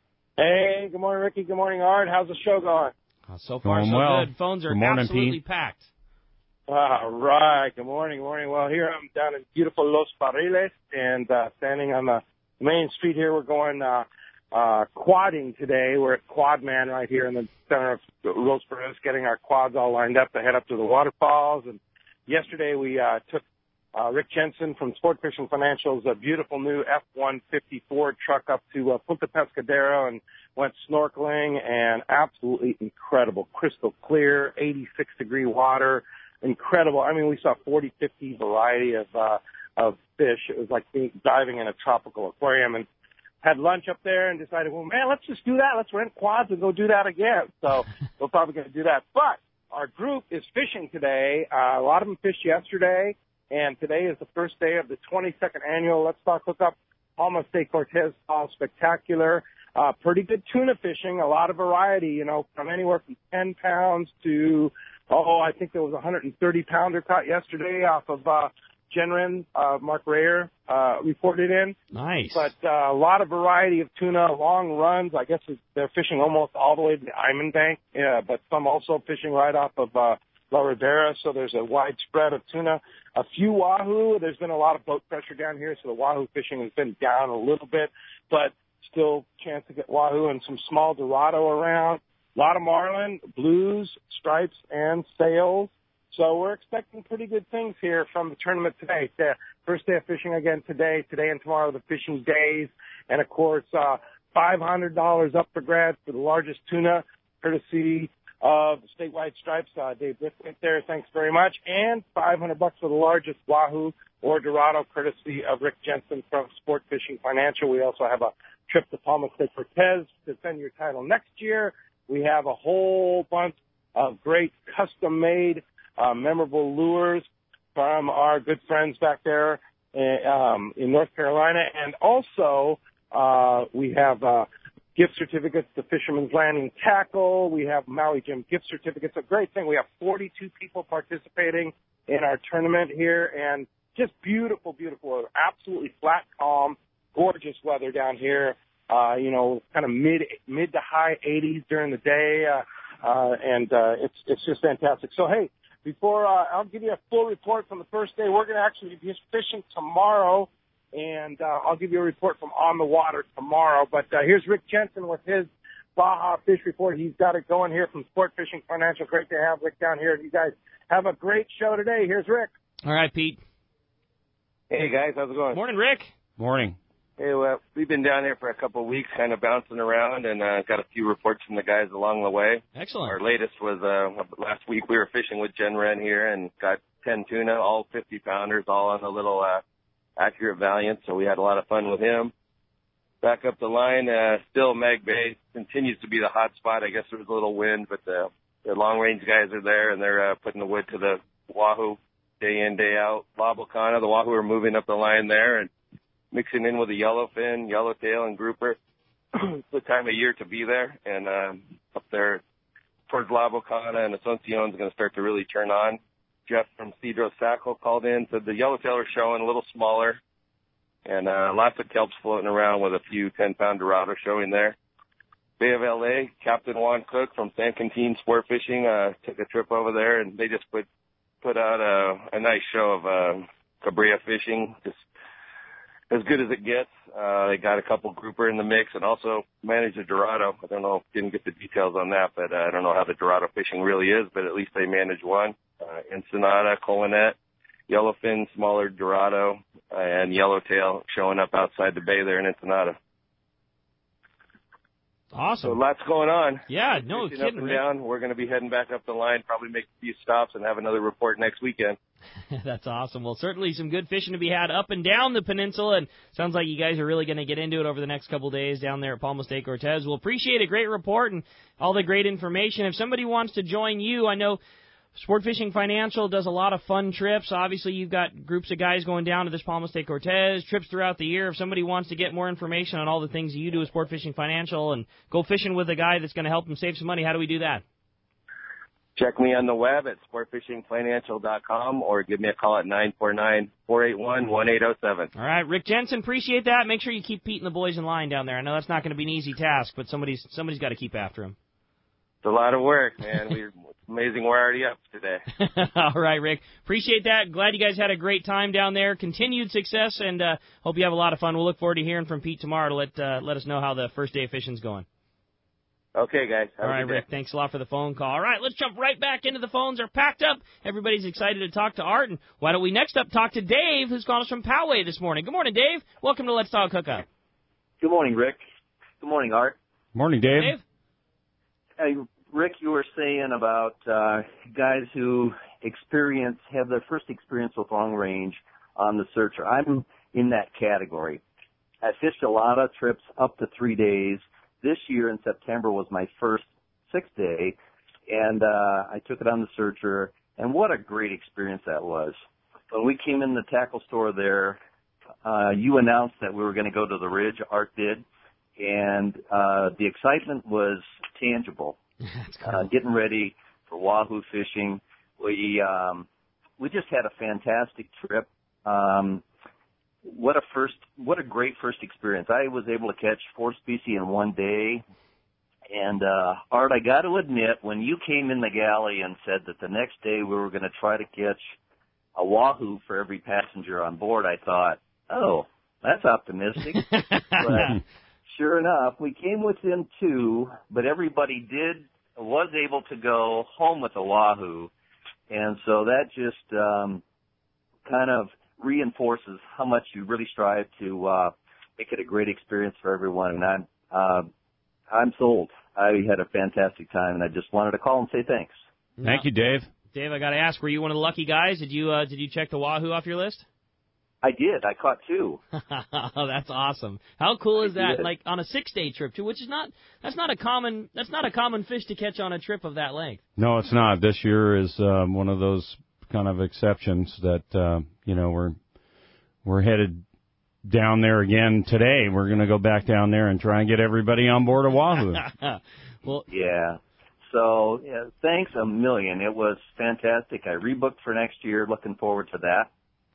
Hey, good morning, Ricky. Good morning, Art. How's the show going? Uh, so far, Going so well. good. Phones are Good morning, absolutely Pete. packed. All right. Good morning. Good morning. Well, here I'm down in beautiful Los Barriles and uh, standing on the main street here. We're going uh, uh, quadding today. We're at Quadman right here in the center of Los Barriles, getting our quads all lined up to head up to the waterfalls. And yesterday we uh, took uh, Rick Jensen from Sport Fishing Financial's a beautiful new F one fifty Ford truck up to uh, Punta Pescadero and went snorkeling, and absolutely incredible, crystal clear, eighty-six degree water. Incredible. I mean, we saw forty, fifty variety of, uh, of fish. It was like being, diving in a tropical aquarium, and had lunch up there and decided, well, man, let's just do that. Let's rent quads and go do that again. So we're probably going to do that. But our group is fishing today. Uh, a lot of them fished yesterday, and today is the first day of the twenty-second annual Let's Talk Hookup Palmas de Cortez Fall Spectacular. Uh, pretty good tuna fishing, a lot of variety, you know, from anywhere from ten pounds to, oh, I think there was a one hundred thirty pounder caught yesterday off of uh, Genren, uh, Mark Rayer uh, reported in. Nice. But uh, a lot of variety of tuna, long runs. I guess they're fishing almost all the way to the Iman Bank, yeah, but some also fishing right off of uh, La Ribera, so there's a wide spread of tuna. A few wahoo. There's been a lot of boat pressure down here, so the wahoo fishing has been down a little bit, but still chance to get wahoo and some small dorado around. A lot of marlin, blues, stripes, and sails. So we're expecting pretty good things here from the tournament today. The first day of fishing again today. Today and tomorrow, the fishing days. And, of course, uh, five hundred dollars up for grabs for the largest tuna, courtesy of the statewide stripes. Uh, Dave Brickwick there, thanks very much. And five hundred bucks for the largest wahoo or dorado, courtesy of Rick Jensen from Sport Fishing Financial. We also have a trip to Palmas de Cortez to defend your title next year. We have a whole bunch of great custom-made, uh, memorable lures from our good friends back there in, um, in North Carolina. And also, uh, we have uh, gift certificates to Fisherman's Landing Tackle. We have Maui Jim gift certificates. A great thing. We have forty-two people participating in our tournament here, and just beautiful, beautiful, absolutely flat, calm, gorgeous weather down here. Uh, you know, kind of mid mid to high eighties during the day, uh, uh, and uh, it's it's just fantastic. So hey, before uh, I'll give you a full report from the first day. We're going to actually be fishing tomorrow, and uh, I'll give you a report from on the water tomorrow. But uh, here's Rick Jensen with his Baja Fish Report. He's got it going here from Sport Fishing Financial. Great to have Rick down here. You guys have a great show today. Here's Rick. All right, Pete. Hey guys, how's it going? Morning, Rick. Morning. Hey, well, we've been down here for a couple of weeks, kind of bouncing around, and uh, got a few reports from the guys along the way. Excellent. Our latest was uh, last week. We were fishing with Jen Wren here and got ten tuna, all fifty pounders, all on a little uh, Accurate Valiant. So we had a lot of fun with him. Back up the line, uh, still Mag Bay continues to be the hot spot. I guess there was a little wind, but the, the long range guys are there, and they're uh, putting the wood to the wahoo day in, day out. La Bocana, the wahoo are moving up the line there, and mixing in with the yellowfin, yellowtail, and grouper. It's the time of year to be there. And um, up there towards La Bocana and Asuncion is going to start to really turn on. Jeff from Cedro Saco called in, said the yellowtail are showing a little smaller. And uh, lots of kelps floating around with a few ten-pound dorado showing there. Bay of L A, Captain Juan Cook from San Quintin Sport Fishing uh, took a trip over there, and they just put put out a, a nice show of uh, cabria fishing, just as good as it gets. Uh, they got a couple grouper in the mix and also managed a Dorado. I don't know, didn't get the details on that, but uh, I don't know how the Dorado fishing really is, but at least they managed one. Uh, Ensenada, Colonet, Yellowfin, smaller Dorado, uh, and Yellowtail showing up outside the bay there in Ensenada. Awesome. So lots going on. Yeah, no Fishing kidding, up and Rick. down. We're going to be heading back up the line, probably make a few stops and have another report next weekend. That's awesome. Well, certainly some good fishing to be had up and down the peninsula, and sounds like you guys are really going to get into it over the next couple of days down there at Palmas de Cortez. We'll appreciate a great report and all the great information. If somebody wants to join you, I know Sport Fishing Financial does a lot of fun trips. Obviously, you've got groups of guys going down to this Palmas de Cortez, trips throughout the year. If somebody wants to get more information on all the things you do with Sport Fishing Financial and go fishing with a guy that's going to help them save some money, how do we do that? Check me on the web at sport fishing financial dot com or give me a call at nine four nine, four eight one, one eight zero seven. All right, Rick Jensen, appreciate that. Make sure you keep Pete and the boys in line down there. I know that's not going to be an easy task, but somebody's somebody's got to keep after him. It's a lot of work, man. We're amazing. We're already up today. All right, Rick. Appreciate that. Glad you guys had a great time down there. Continued success, and uh, hope you have a lot of fun. We'll look forward to hearing from Pete tomorrow to let uh, let us know how the first day of fishing's going. Okay, guys. Have All right, a good Rick. day. Thanks a lot for the phone call. All right, let's jump right back into the phones. They're packed up. Everybody's excited to talk to Art. And why don't we next up talk to Dave, who's calling us from Poway this morning. Good morning, Dave. Welcome to Let's Talk Hookup. Good morning, Rick. Good morning, Art. Morning, Dave. Dave? Hey, Rick, you were saying about uh, guys who experience, have their first experience with long range on the Searcher. I'm in that category. I fished a lot of trips up to three days. This year in September was my first six day, and uh, I took it on the Searcher, and what a great experience that was. When we came in the tackle store there, uh, you announced that we were going to go to the Ridge, Art did, and uh, the excitement was tangible. Uh, getting ready for wahoo fishing. We um, we just had a fantastic trip. Um, what a first, what a great first experience. I was able to catch four species in one day. And uh, Art, I got to admit, when you came in the galley and said that the next day we were going to try to catch a wahoo for every passenger on board, I thought, oh, that's optimistic. But sure enough, we came within two, but everybody did was able to go home with a wahoo, and so that just um, kind of reinforces how much you really strive to uh, make it a great experience for everyone. And I'm uh, I'm sold. I had a fantastic time, and I just wanted to call and say thanks. Thank you, Dave. Dave, I got to ask, were you one of the lucky guys? Did you uh, did you check the wahoo off your list? I did. I caught two. Oh, that's awesome. How cool is I that? did. Like on a six-day trip too, which is not that's not a common that's not a common fish to catch on a trip of that length. No, it's not. This year is um, one of those kind of exceptions that uh, you know we're we're headed down there again today. We're going to go back down there and try and get everybody on board a wahoo. Well, yeah. So yeah, thanks a million. It was fantastic. I rebooked for next year. Looking forward to that.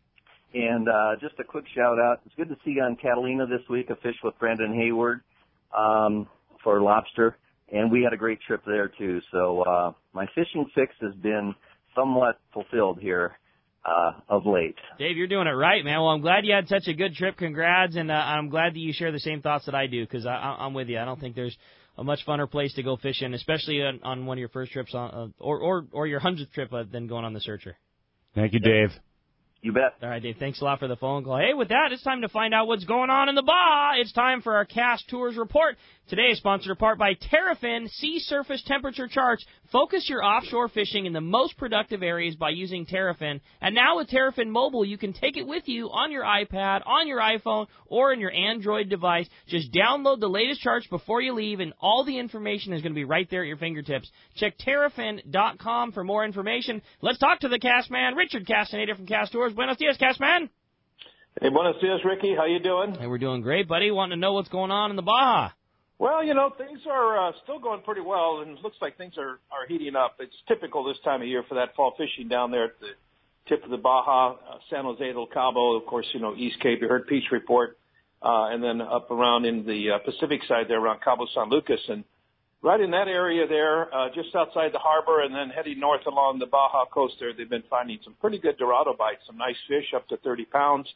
And uh, just a quick shout out. It's good to see you on Catalina this week. I fished with Brandon Hayward um, for lobster, and we had a great trip there too. So uh, my fishing fix has been somewhat fulfilled here uh, of late. Dave, you're doing it right, man. Well, I'm glad you had such a good trip. Congrats, and uh, I'm glad that you share the same thoughts that I do, because I'm with you. I don't think there's a much funner place to go fishing, especially on, on one of your first trips, on, uh, or, or or your hundredth trip, uh, than going on the Searcher. Thank you, Dave. You bet. All right, Dave, thanks a lot for the phone call. Hey, with that, it's time to find out what's going on in the Baja. It's time for our Cast Tours Report. Today is sponsored in part by Terrafin Sea Surface Temperature Charts. Focus your offshore fishing in the most productive areas by using Terrafin. And now with Terrafin Mobile, you can take it with you on your iPad, on your iPhone, or in your Android device. Just download the latest charts before you leave, and all the information is going to be right there at your fingertips. Check Terrafin dot com for more information. Let's talk to the cast man, Richard Castaneda from Cast Tours. Buenos dias, cast man. Hey, buenos dias, Ricky. How you doing? Hey, we're doing great, buddy. Wanting to know what's going on in the Baja. Well, you know, things are uh, still going pretty well, and it looks like things are, are heating up. It's typical this time of year for that fall fishing down there at the tip of the Baja, uh, San Jose del Cabo, of course, you know, East Cape. You heard Pete's report, uh, and then up around in the uh, Pacific side there around Cabo San Lucas. And right in that area there, uh, just outside the harbor and then heading north along the Baja coast there, they've been finding some pretty good Dorado bites, some nice fish up to thirty pounds.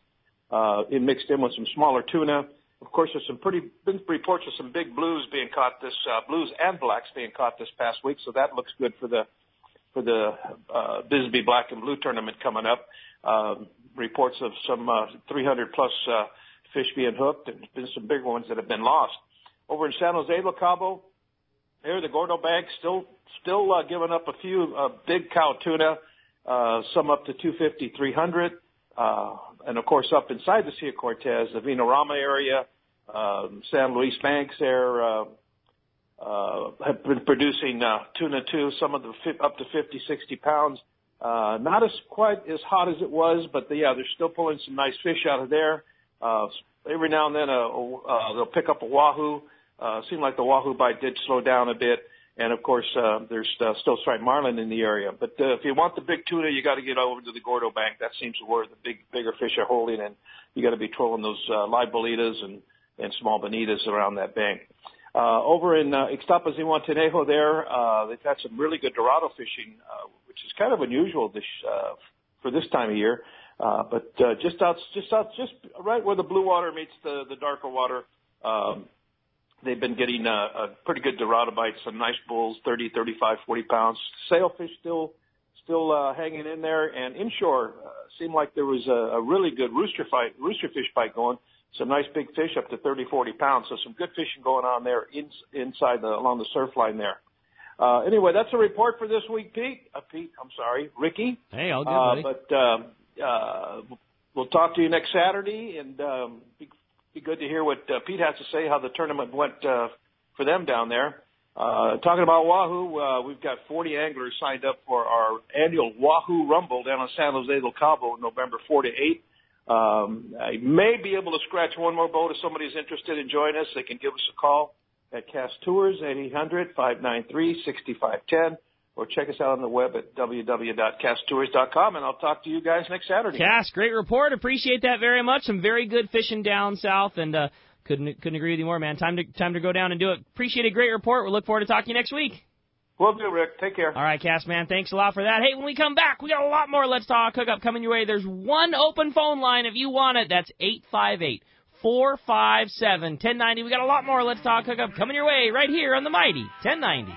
uh, in mixed in with some smaller tuna. Of course, there's some pretty been reports of some big blues being caught this uh, blues and blacks being caught this past week, so that looks good for the for the uh, Bisbee Black and Blue tournament coming up. Um, reports of some uh, three hundred plus uh, fish being hooked, and been some big ones that have been lost. Over in San Jose del Cabo, there the Gordo Bank still still uh, giving up a few uh, big cow tuna, uh, some up to two fifty, three hundred. Uh, and of course up inside the Sea of Cortez, the Vinorama area, um, San Luis Banks there, uh, uh, have been producing, uh, tuna too, some of them up to fifty, sixty pounds. Uh, not as quite as hot as it was, but the, yeah, they're still pulling some nice fish out of there. Uh, every now and then, uh, uh, they'll pick up a wahoo. Uh, seemed like the wahoo bite did slow down a bit. And of course, uh, there's uh, still striped marlin in the area. But uh, if you want the big tuna, you got to get over to the Gordo Bank. That seems to where the big, bigger fish are holding, and you got to be trolling those uh, live bolitas and, and small bonitas around that bank. Uh, over in uh, Ixtapas y Montenejo, there uh, they've had some really good dorado fishing, uh, which is kind of unusual this uh, for this time of year. Uh, but uh, just out, just out, just right where the blue water meets the the darker water. Um, They've been getting uh, a pretty good dorado bites, some nice bulls, thirty, thirty-five, forty pounds. Sailfish still still uh, hanging in there. And inshore, uh, seemed like there was a, a really good rooster fight, rooster fish bite going. Some nice big fish up to thirty, forty pounds. So some good fishing going on there in, inside the, along the surf line there. Uh, anyway, that's a report for this week, Pete. Uh, Pete, I'm sorry, Ricky. Hey, all good, buddy. Uh, but uh, uh, we'll talk to you next Saturday, and um, be Be good to hear what uh, Pete has to say, how the tournament went uh, for them down there. Uh, talking about Wahoo, uh, we've got forty anglers signed up for our annual Wahoo Rumble down on San Jose del Cabo, November fourth to eighth. Um, I may be able to scratch one more boat if somebody's interested in joining us. They can give us a call at Cast Tours at eight hundred, five nine three, six five one zero. Or check us out on the web at w w w dot cast tours dot com, and I'll talk to you guys next Saturday. Cass, great report. Appreciate that very much. Some very good fishing down south, and uh, couldn't couldn't agree with you more, man. Time to time to go down and do it. Appreciate a great report. We look forward to talking to you next week. Will do, Rick. Take care. All right, Cass, man. Thanks a lot for that. Hey, when we come back, we got a lot more Let's Talk Hookup coming your way. There's one open phone line if you want it. That's eight five eight, four five seven, one oh nine oh. We got a lot more Let's Talk Hookup coming your way right here on the mighty ten ninety.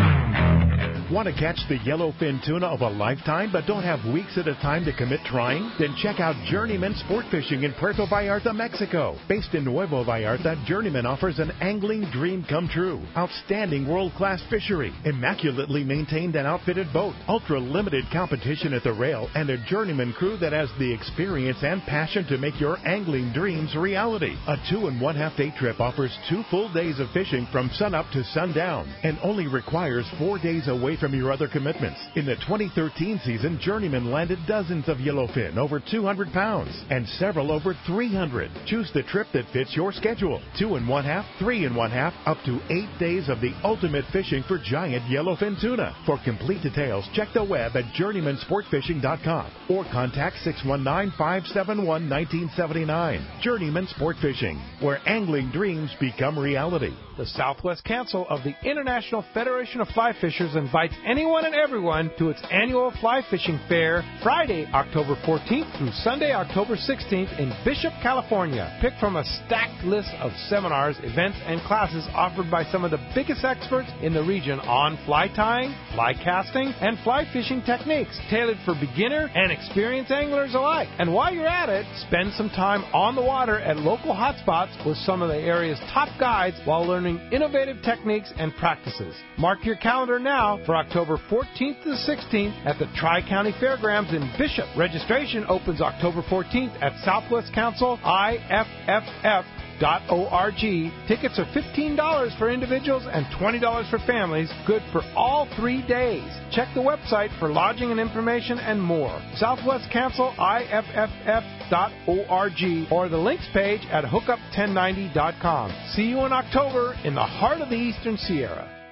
Want to catch the yellowfin tuna of a lifetime but don't have weeks at a time to commit trying? Then check out Journeyman Sport Fishing in Puerto Vallarta, Mexico. Based in Nuevo Vallarta, Journeyman offers an angling dream come true. Outstanding world-class fishery, immaculately maintained and outfitted boat, ultra-limited competition at the rail, and a Journeyman crew that has the experience and passion to make your angling dreams reality. A two and one-half day trip offers two full days of fishing from sunup to sundown and only requires four days away from your other commitments. In the twenty thirteen season, Journeyman landed dozens of yellowfin over two hundred pounds and several over three hundred. Choose the trip that fits your schedule. Two and one half, three and one half, up to eight days of the ultimate fishing for giant yellowfin tuna. For complete details, check the web at journeyman sport fishing dot com or contact six one nine, five seven one, one nine seven nine. Journeyman Sport Fishing, where angling dreams become reality. The Southwest Council of the International Federation of Fly Fishers invites anyone and everyone to its annual fly fishing fair Friday, October fourteenth through Sunday, October sixteenth in Bishop, California. Pick from a stacked list of seminars, events, and classes offered by some of the biggest experts in the region on fly tying, fly casting, and fly fishing techniques, tailored for beginner and experienced anglers alike. And while you're at it, spend some time on the water at local hotspots with some of the area's top guides while learning innovative techniques and practices. Mark your calendar now for October fourteenth to the sixteenth at the Tri-County Fairgrounds in Bishop. Registration opens October fourteenth at Southwest Council I F F F dot org. Tickets are fifteen dollars for individuals and twenty dollars for families, good for all three days. Check the website for lodging and information and more. Southwest Council I F F F dot org or the links page at hookup ten ninety dot com. See you in October in the heart of the Eastern Sierra.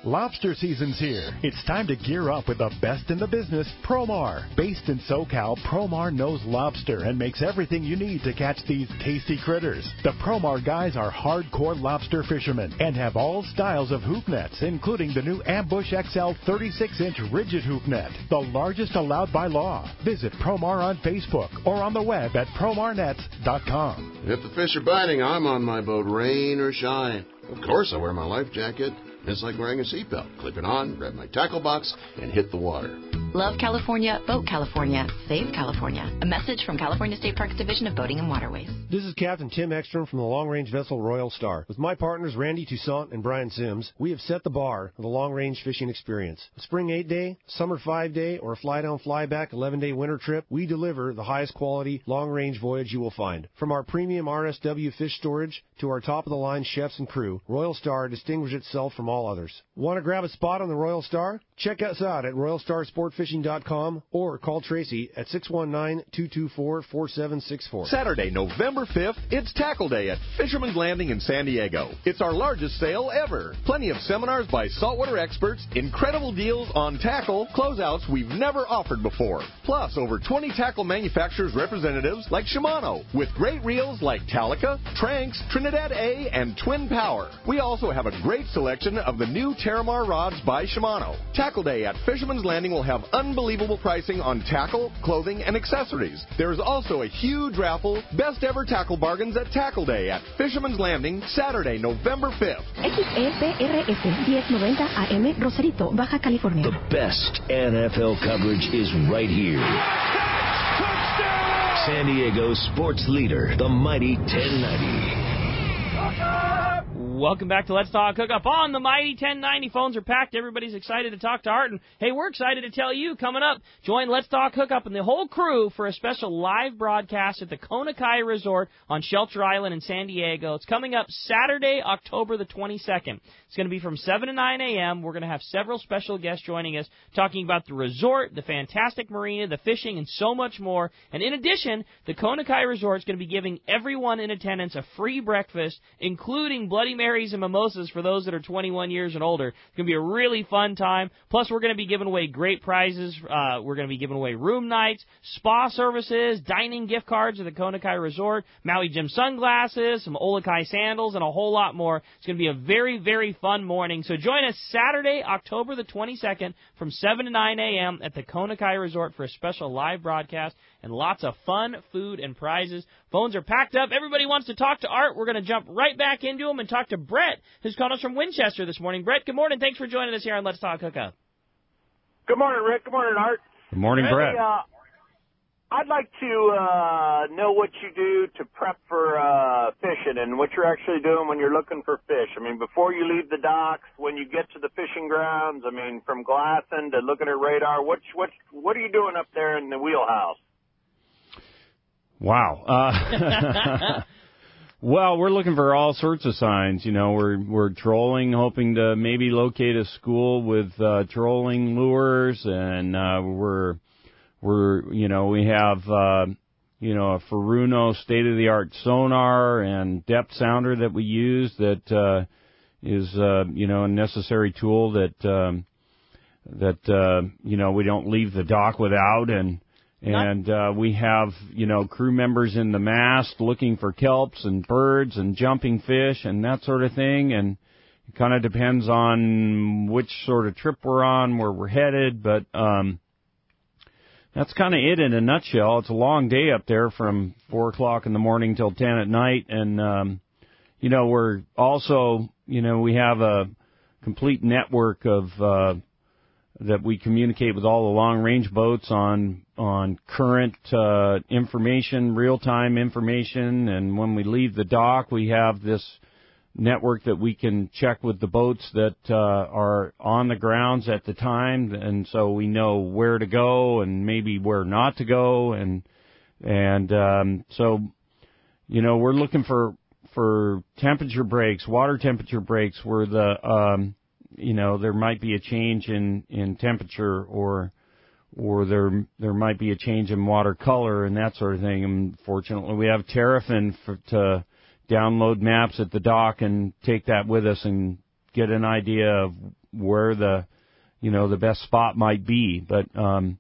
Lobster season's here. It's time to gear up with the best in the business, Promar. Based in SoCal, Promar knows lobster and makes everything you need to catch these tasty critters. The Promar guys are hardcore lobster fishermen and have all styles of hoop nets, including the new Ambush X L thirty-six inch rigid hoop net, the largest allowed by law. Visit Promar on Facebook or on the web at promar nets dot com. If the fish are biting, I'm on my boat, rain or shine. Of course, I wear my life jacket. It's like wearing a seatbelt. Clip it on, grab my tackle box, and hit the water. Love California, vote California, save California. A message from California State Parks Division of Boating and Waterways. This is Captain Tim Ekstrom from the long-range vessel Royal Star. With my partners Randy Toussaint and Brian Sims, we have set the bar for the long-range fishing experience. A spring eight-day, summer five-day, or a fly-down, fly-back eleven-day winter trip, we deliver the highest quality long-range voyage you will find. From our premium R S W fish storage to our top-of-the-line chefs and crew, Royal Star distinguishes itself from all others. Want to grab a spot on the Royal Star? Check us out at royal star sport fishing dot com or call Tracy at six one nine, two two four, four seven six four. Saturday, November fifth, it's Tackle Day at Fisherman's Landing in San Diego. It's our largest sale ever. Plenty of seminars by saltwater experts, incredible deals on tackle, closeouts we've never offered before. Plus, over twenty tackle manufacturers representatives like Shimano, with great reels like Talica, Tranx, Trinidad A, and Twin Power. We also have a great selection of the new Terramar rods by Shimano. Tackle Day at Fisherman's Landing will have unbelievable pricing on tackle, clothing, and accessories. There is also a huge raffle, best ever tackle bargains at Tackle Day at Fisherman's Landing, Saturday, November fifth. X E P R S ten ninety A M, Rosarito, Baja California. The best N F L coverage is right here. San Diego sports leader, the mighty ten ninety. Welcome back to Let's Talk Hookup on the Mighty ten ninety. Phones are packed. Everybody's excited to talk to Art. And, hey, we're excited to tell you, coming up, join Let's Talk Hookup and the whole crew for a special live broadcast at the Kona Kai Resort on Shelter Island in San Diego. It's coming up Saturday, October the twenty-second. It's going to be from seven to nine a.m. We're going to have several special guests joining us, talking about the resort, the fantastic marina, the fishing, and so much more. And in addition, the Kona Kai Resort is going to be giving everyone in attendance a free breakfast, including Bloody Marys and mimosas for those that are twenty-one years and older. It's going to be a really fun time. Plus, we're going to be giving away great prizes. Uh, we're going to be giving away room nights, spa services, dining gift cards at the Kona Kai Resort, Maui Jim sunglasses, some Olakai sandals, and a whole lot more. It's going to be a very, very fun morning. So join us Saturday, October the twenty-second from seven to nine a.m. at the Kona Kai Resort for a special live broadcast and lots of fun, food, and prizes. Phones are packed up. Everybody wants to talk to Art. We're going to jump right back into them and talk to Brett, who's called us from Winchester this morning. Brett, good morning. Thanks for joining us here on Let's Talk Hookup. Good morning, Rick. Good morning, Art. Good morning, hey, Brett. Uh, I'd like to uh, know what you do to prep for uh, fishing and what you're actually doing when you're looking for fish. I mean, before you leave the docks, when you get to the fishing grounds, I mean, from glassing to looking at radar, what, what, what are you doing up there in the wheelhouse? Wow. Uh, well, we're looking for all sorts of signs. You know, we're we're trolling, hoping to maybe locate a school with uh, trolling lures, and uh, we're we're you know we have uh, you know a Furuno state-of-the-art sonar and depth sounder that we use that uh, is uh, you know a necessary tool that um, that uh, you know we don't leave the dock without, and. And uh, we have, you know, crew members in the mast looking for kelps and birds and jumping fish and that sort of thing. And it kind of depends on which sort of trip we're on, where we're headed. But um, that's kind of it in a nutshell. It's a long day up there from four o'clock in the morning till ten at night. And, um, you know, we're also, you know, we have a complete network of uh that we communicate with all the long-range boats on on current uh, information, real-time information, and when we leave the dock, we have this network that we can check with the boats that uh, are on the grounds at the time, and so we know where to go and maybe where not to go, and and um, so you know we're looking for for temperature breaks, water temperature breaks, where the um, you know, there might be a change in, in temperature or or there there might be a change in water color and that sort of thing. And fortunately, we have Terrafin for, to download maps at the dock and take that with us and get an idea of where the, you know, the best spot might be. But um,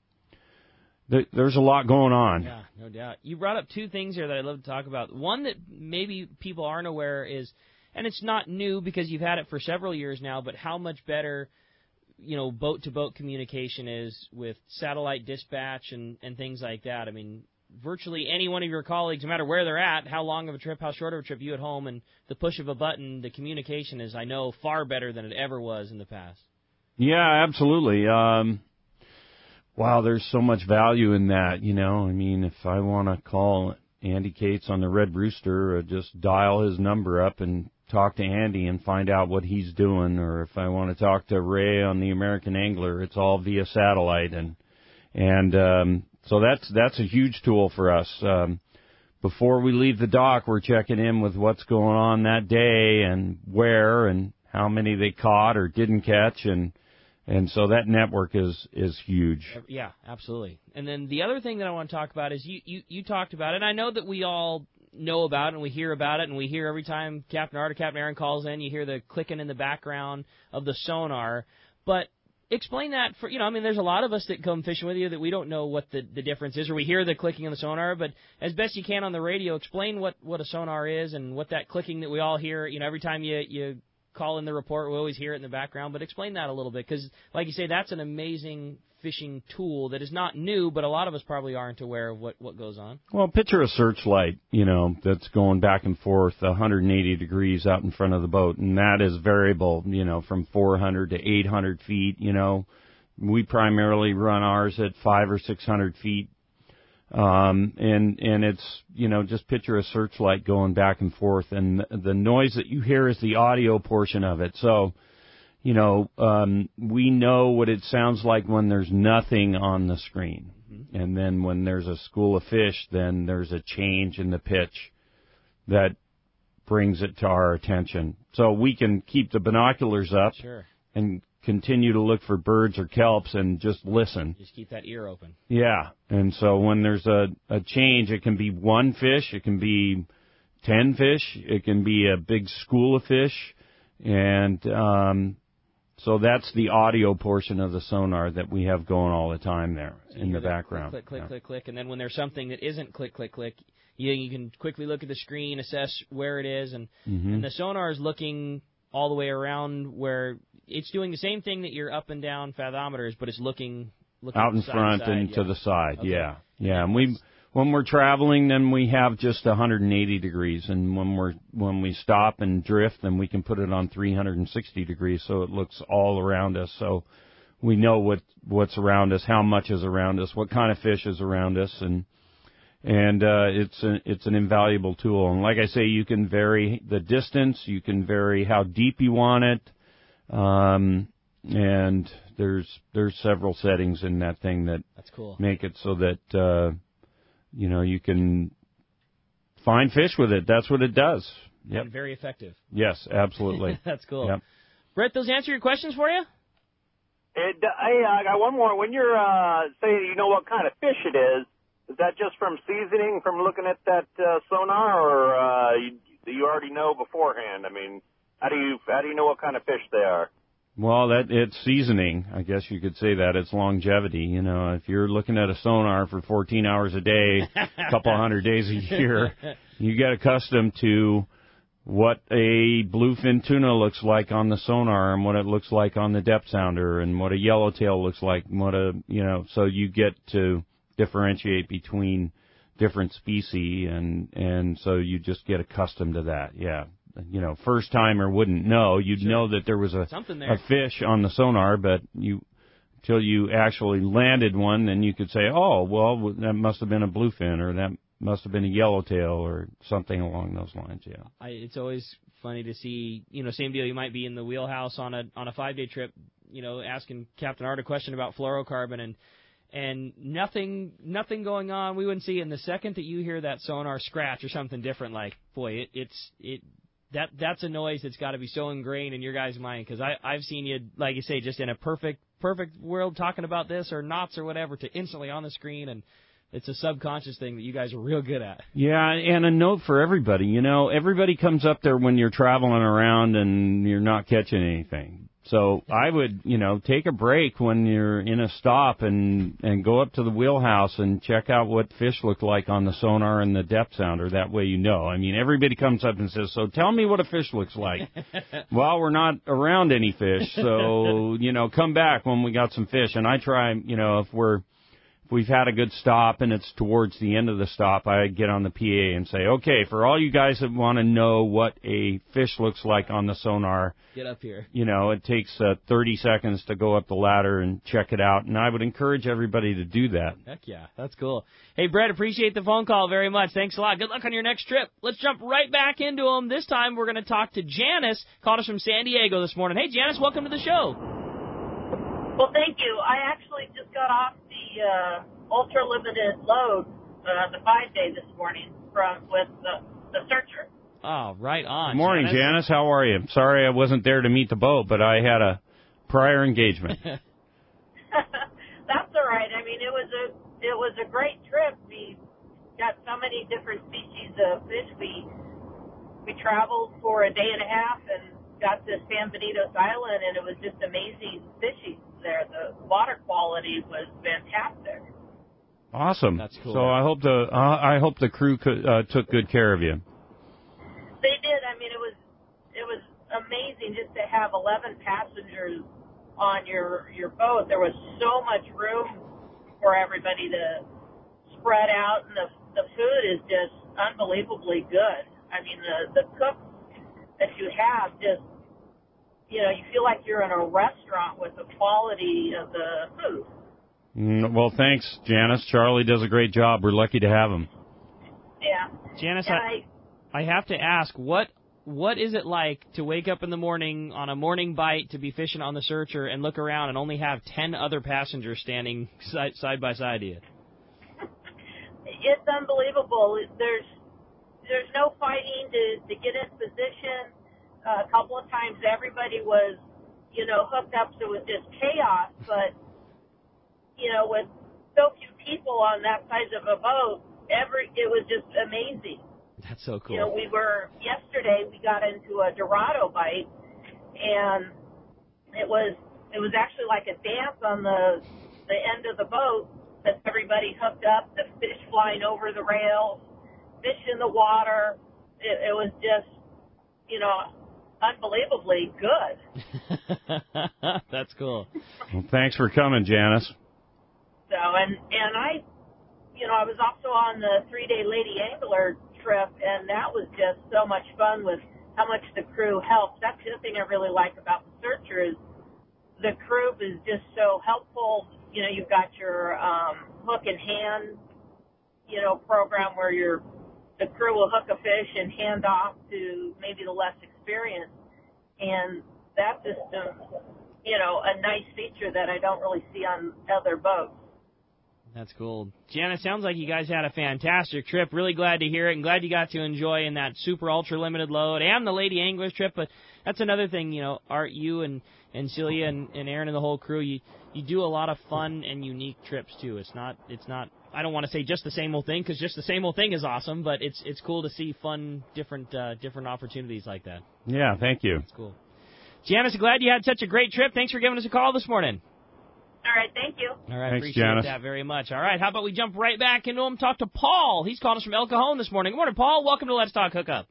th- there's a lot going on. Yeah, no doubt. You brought up two things here that I'd love to talk about. One that maybe people aren't aware is, and it's not new because you've had it for several years now, but how much better, you know, boat-to-boat communication is with satellite dispatch and, and things like that. I mean, virtually any one of your colleagues, no matter where they're at, how long of a trip, how short of a trip, you at home, and the push of a button, the communication is, I know, far better than it ever was in the past. Yeah, absolutely. Um, wow, there's so much value in that, you know. I mean, if I want to call Andy Cates on the Red Rooster, or just dial his number up and talk to Andy and find out what he's doing, or if I want to talk to Ray on the American Angler, it's all via satellite, and and um, so that's that's a huge tool for us. Um, before we leave the dock, we're checking in with what's going on that day and where and how many they caught or didn't catch, and and so that network is is huge. Yeah, absolutely. And then the other thing that I want to talk about is you you, you talked about it. And I know that we all know about it and we hear about it, and we hear every time Captain Art or Captain Aaron calls in, you hear the clicking in the background of the sonar. But explain that for, you know, I mean, there's a lot of us that come fishing with you that we don't know what the, the difference is, or we hear the clicking in the sonar, but as best you can on the radio, explain what, what a sonar is and what that clicking that we all hear, you know, every time you, you call in the report, we always hear it in the background, but explain that a little bit, because like you say, that's an amazing fishing tool that is not new, but a lot of us probably aren't aware of what, what goes on. Well, picture a searchlight, you know, that's going back and forth one hundred eighty degrees out in front of the boat, and that is variable, you know, from four hundred to eight hundred feet, you know. We primarily run ours at five or six hundred feet, um, and and it's, you know, just picture a searchlight going back and forth, and the noise that you hear is the audio portion of it. So, you know, um, we know what it sounds like when there's nothing on the screen. Mm-hmm. And then when there's a school of fish, then there's a change in the pitch that brings it to our attention. So we can keep the binoculars up sure. and continue to look for birds or kelps and just listen. Just keep that ear open. Yeah. And so when there's a, a change, it can be one fish, it can be ten fish, it can be a big school of fish, and um so that's the audio portion of the sonar that we have going all the time there so in the background. Click, click, yeah. click, click, and then when there's something that isn't click, click, click, you, you can quickly look at the screen, assess where it is, and, mm-hmm. and the sonar is looking all the way around where it's doing the same thing that your up and down fathometers, but it's looking, looking out in side front side, and yeah. to the side. Okay. Yeah, yeah. And we when we're traveling, then we have just one hundred eighty degrees, and when we're when we stop and drift, then we can put it on three hundred sixty degrees, so it looks all around us. So we know what what's around us, how much is around us, what kind of fish is around us, and and uh, it's a, it's an invaluable tool. And like I say, you can vary the distance, you can vary how deep you want it, um, and there's there's several settings in that thing that That's cool. make it so that uh, you know you can find fish with it. That's what it does. Yep. And very effective. Yes, absolutely. That's cool. Yep. Brett, those answer your questions for you? It, hey, I got one more. When you're uh, saying you know what kind of fish it is, is that just from seasoning, from looking at that uh, sonar, or uh, you, you already know beforehand? I mean, how do you how do you know what kind of fish they are? Well, that it's seasoning. I guess you could say that. It's longevity. You know, if you're looking at a sonar for fourteen hours a day, a couple hundred days a year, you get accustomed to what a bluefin tuna looks like on the sonar and what it looks like on the depth sounder and what a yellowtail looks like and what a, you know, so you get to differentiate between different species, and and so you just get accustomed to that. Yeah. You know, first timer wouldn't know. You'd sure. know that there was a Something there. a fish on the sonar, but you until you actually landed one, then you could say, oh, well, that must have been a bluefin, or that must have been a yellowtail, or something along those lines. Yeah. I, it's always funny to see, you know, same deal. You might be in the wheelhouse on a on a five day trip, you know, asking Captain Art a question about fluorocarbon, and and nothing nothing going on. We wouldn't see it. And the second that you hear that sonar scratch or something different, like, boy, it, it's it. That that's a noise that's got to be so ingrained in your guys' mind, because I I've seen you, like you say, just in a perfect perfect world talking about this or knots or whatever, to instantly on the screen, and it's a subconscious thing that you guys are real good at. Yeah, and a note for everybody. You know, everybody comes up there when you're traveling around and you're not catching anything. So I would, you know, take a break when you're in a stop and, and go up to the wheelhouse and check out what fish look like on the sonar and the depth sounder. That way you know. I mean, everybody comes up and says, so tell me what a fish looks like. Well, we're not around any fish, so, you know, come back when we got some fish. And I try, you know, if we're If we've had a good stop and it's towards the end of the stop, I get on the P A and say, okay, for all you guys that want to know what a fish looks like on the sonar, get up here. You know, it takes uh, thirty seconds to go up the ladder and check it out, and I would encourage everybody to do that. Heck yeah, that's cool. Hey, Brett, appreciate the phone call very much. Thanks a lot. Good luck on your next trip. Let's jump right back into them. This time we're going to talk to Janice, called us from San Diego this morning. Hey, Janice, welcome to the show. Well, thank you. I actually just got off the uh, ultra-limited load, uh, the five-day this morning from with the, the Searcher. Oh, right on. Good morning, Janice. Janice. How are you? Sorry I wasn't there to meet the boat, but I had a prior engagement. That's all right. I mean, it was a it was a great trip. We got so many different species of fish. We we traveled for a day and a half and got to San Benito Island, and it was just amazing fishing there. The water quality was fantastic. Awesome. That's cool. So I hope the uh, I hope the crew could, uh, took good care of you. They did. I mean, it was it was amazing just to have eleven passengers on your your boat. There was so much room for everybody to spread out, and the the food is just unbelievably good. I mean, the the cook that you have just, you know, you feel like you're in a restaurant with the quality of the food. Mm, well, thanks, Janice. Charlie does a great job. We're lucky to have him. Yeah. Janice, I, I, I have to ask, what what is it like to wake up in the morning on a morning bite to be fishing on the Searcher and look around and only have ten other passengers standing side, side by side to you? It's unbelievable. There's There's no fighting to, to get in position. Uh, a couple of times everybody was, you know, hooked up, so it was just chaos. But, you know, with so few people on that size of a boat, every it was just amazing. That's so cool. You know, we were, yesterday we got into a Dorado bite, and it was it was actually like a dance on the the end of the boat with everybody hooked up, the fish flying over the rails, fish in the water. It, it was just, you know, unbelievably good. That's cool. Well, thanks for coming, Janice. So, and, and I, you know, I was also on the three-day Lady Angler trip, and that was just so much fun with how much the crew helps. That's the other thing I really like about the Searcher is the crew is just so helpful. You know, you've got your um, hook and hand, you know, program where you're the crew will hook a fish and hand off to maybe the less experienced. And that's just, a, you know, a nice feature that I don't really see on other boats. That's cool. Janice, sounds like you guys had a fantastic trip. Really glad to hear it, and glad you got to enjoy in that super ultra limited load and the Lady Anglers trip. But that's another thing, you know, Art, you and, and Celia and, and Aaron and the whole crew, you you do a lot of fun and unique trips too. It's not it's not I don't want to say just the same old thing, because just the same old thing is awesome, but it's it's cool to see fun, different uh, different opportunities like that. Yeah, thank you. It's cool. Janice, glad you had such a great trip. Thanks for giving us a call this morning. All right, thank you. All right, Thanks, appreciate Janice. that very much. All right, how about we jump right back into him, talk to Paul. He's called us from El Cajon this morning. Good morning, Paul. Welcome to Let's Talk Hookup.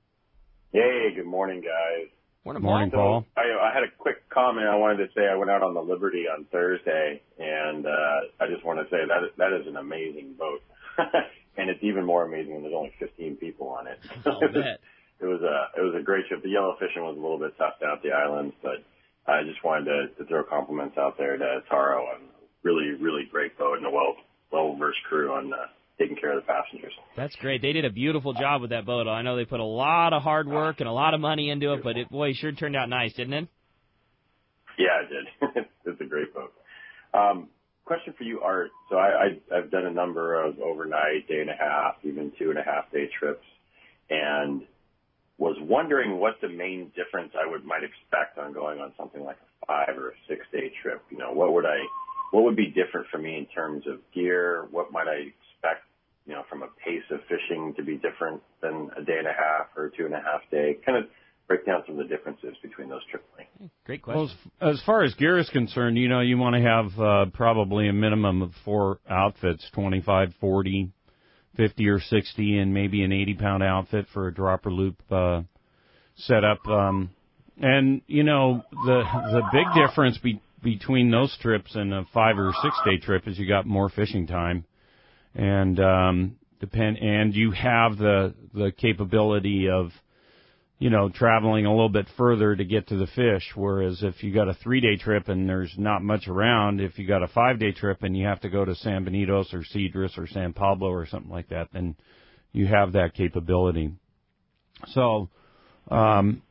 Hey, good morning, guys. Morning, Morning, Paul. So, I, I had a quick comment I wanted to say. I went out on the Liberty on Thursday, and uh, I just want to say that that is an amazing boat. And it's even more amazing when there's only fifteen people on it. I'll bet. It was a it was a great trip. The yellow fishing was a little bit tough down at the islands, but I just wanted to, to throw compliments out there to Taro on really really great boat and a well well versed crew on uh, taking care of the passengers. That's great. They did a beautiful job with that boat. I know they put a lot of hard work and a lot of money into it, but it boy, it sure turned out nice, didn't it? Yeah, it did. It's a great boat. Um, question for you, Art. So I, I, I've done a number of overnight, day and a half, even two and a half day trips, and was wondering what the main difference I would might expect on going on something like a five or a six day trip. You know, what would I, what would be different for me in terms of gear? What might I expect, you know, from a pace of fishing to be different than a day and a half or a two and a half day? Kind of break down some of the differences between those trip lengths. Great question. Well, as, as far as gear is concerned, you know, you want to have uh, probably a minimum of four outfits, twenty-five, forty, fifty, or sixty, and maybe an eighty-pound outfit for a dropper loop uh, setup. Um, and, you know, the the big difference be, between those trips and a five- or six-day trip is you got more fishing time. And um, depend and you have the the capability of, you know, traveling a little bit further to get to the fish, whereas if you got a three-day trip and there's not much around, if you got a five-day trip and you have to go to San Benito or Cedros or San Pablo or something like that, then you have that capability. So um,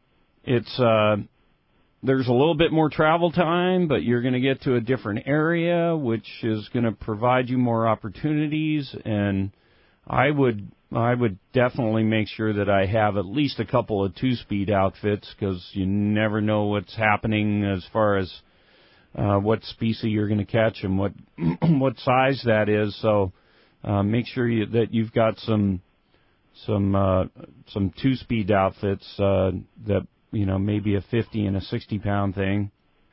it's uh, there's a little bit more travel time, but you're going to get to a different area, which is going to provide you more opportunities, and I would I would definitely make sure that I have at least a couple of two-speed outfits, because you never know what's happening as far as uh, what species you're going to catch and what what size that is. So uh, make sure you, that you've got some some uh, some two-speed outfits uh, that, you know, maybe a fifty and a sixty pound thing,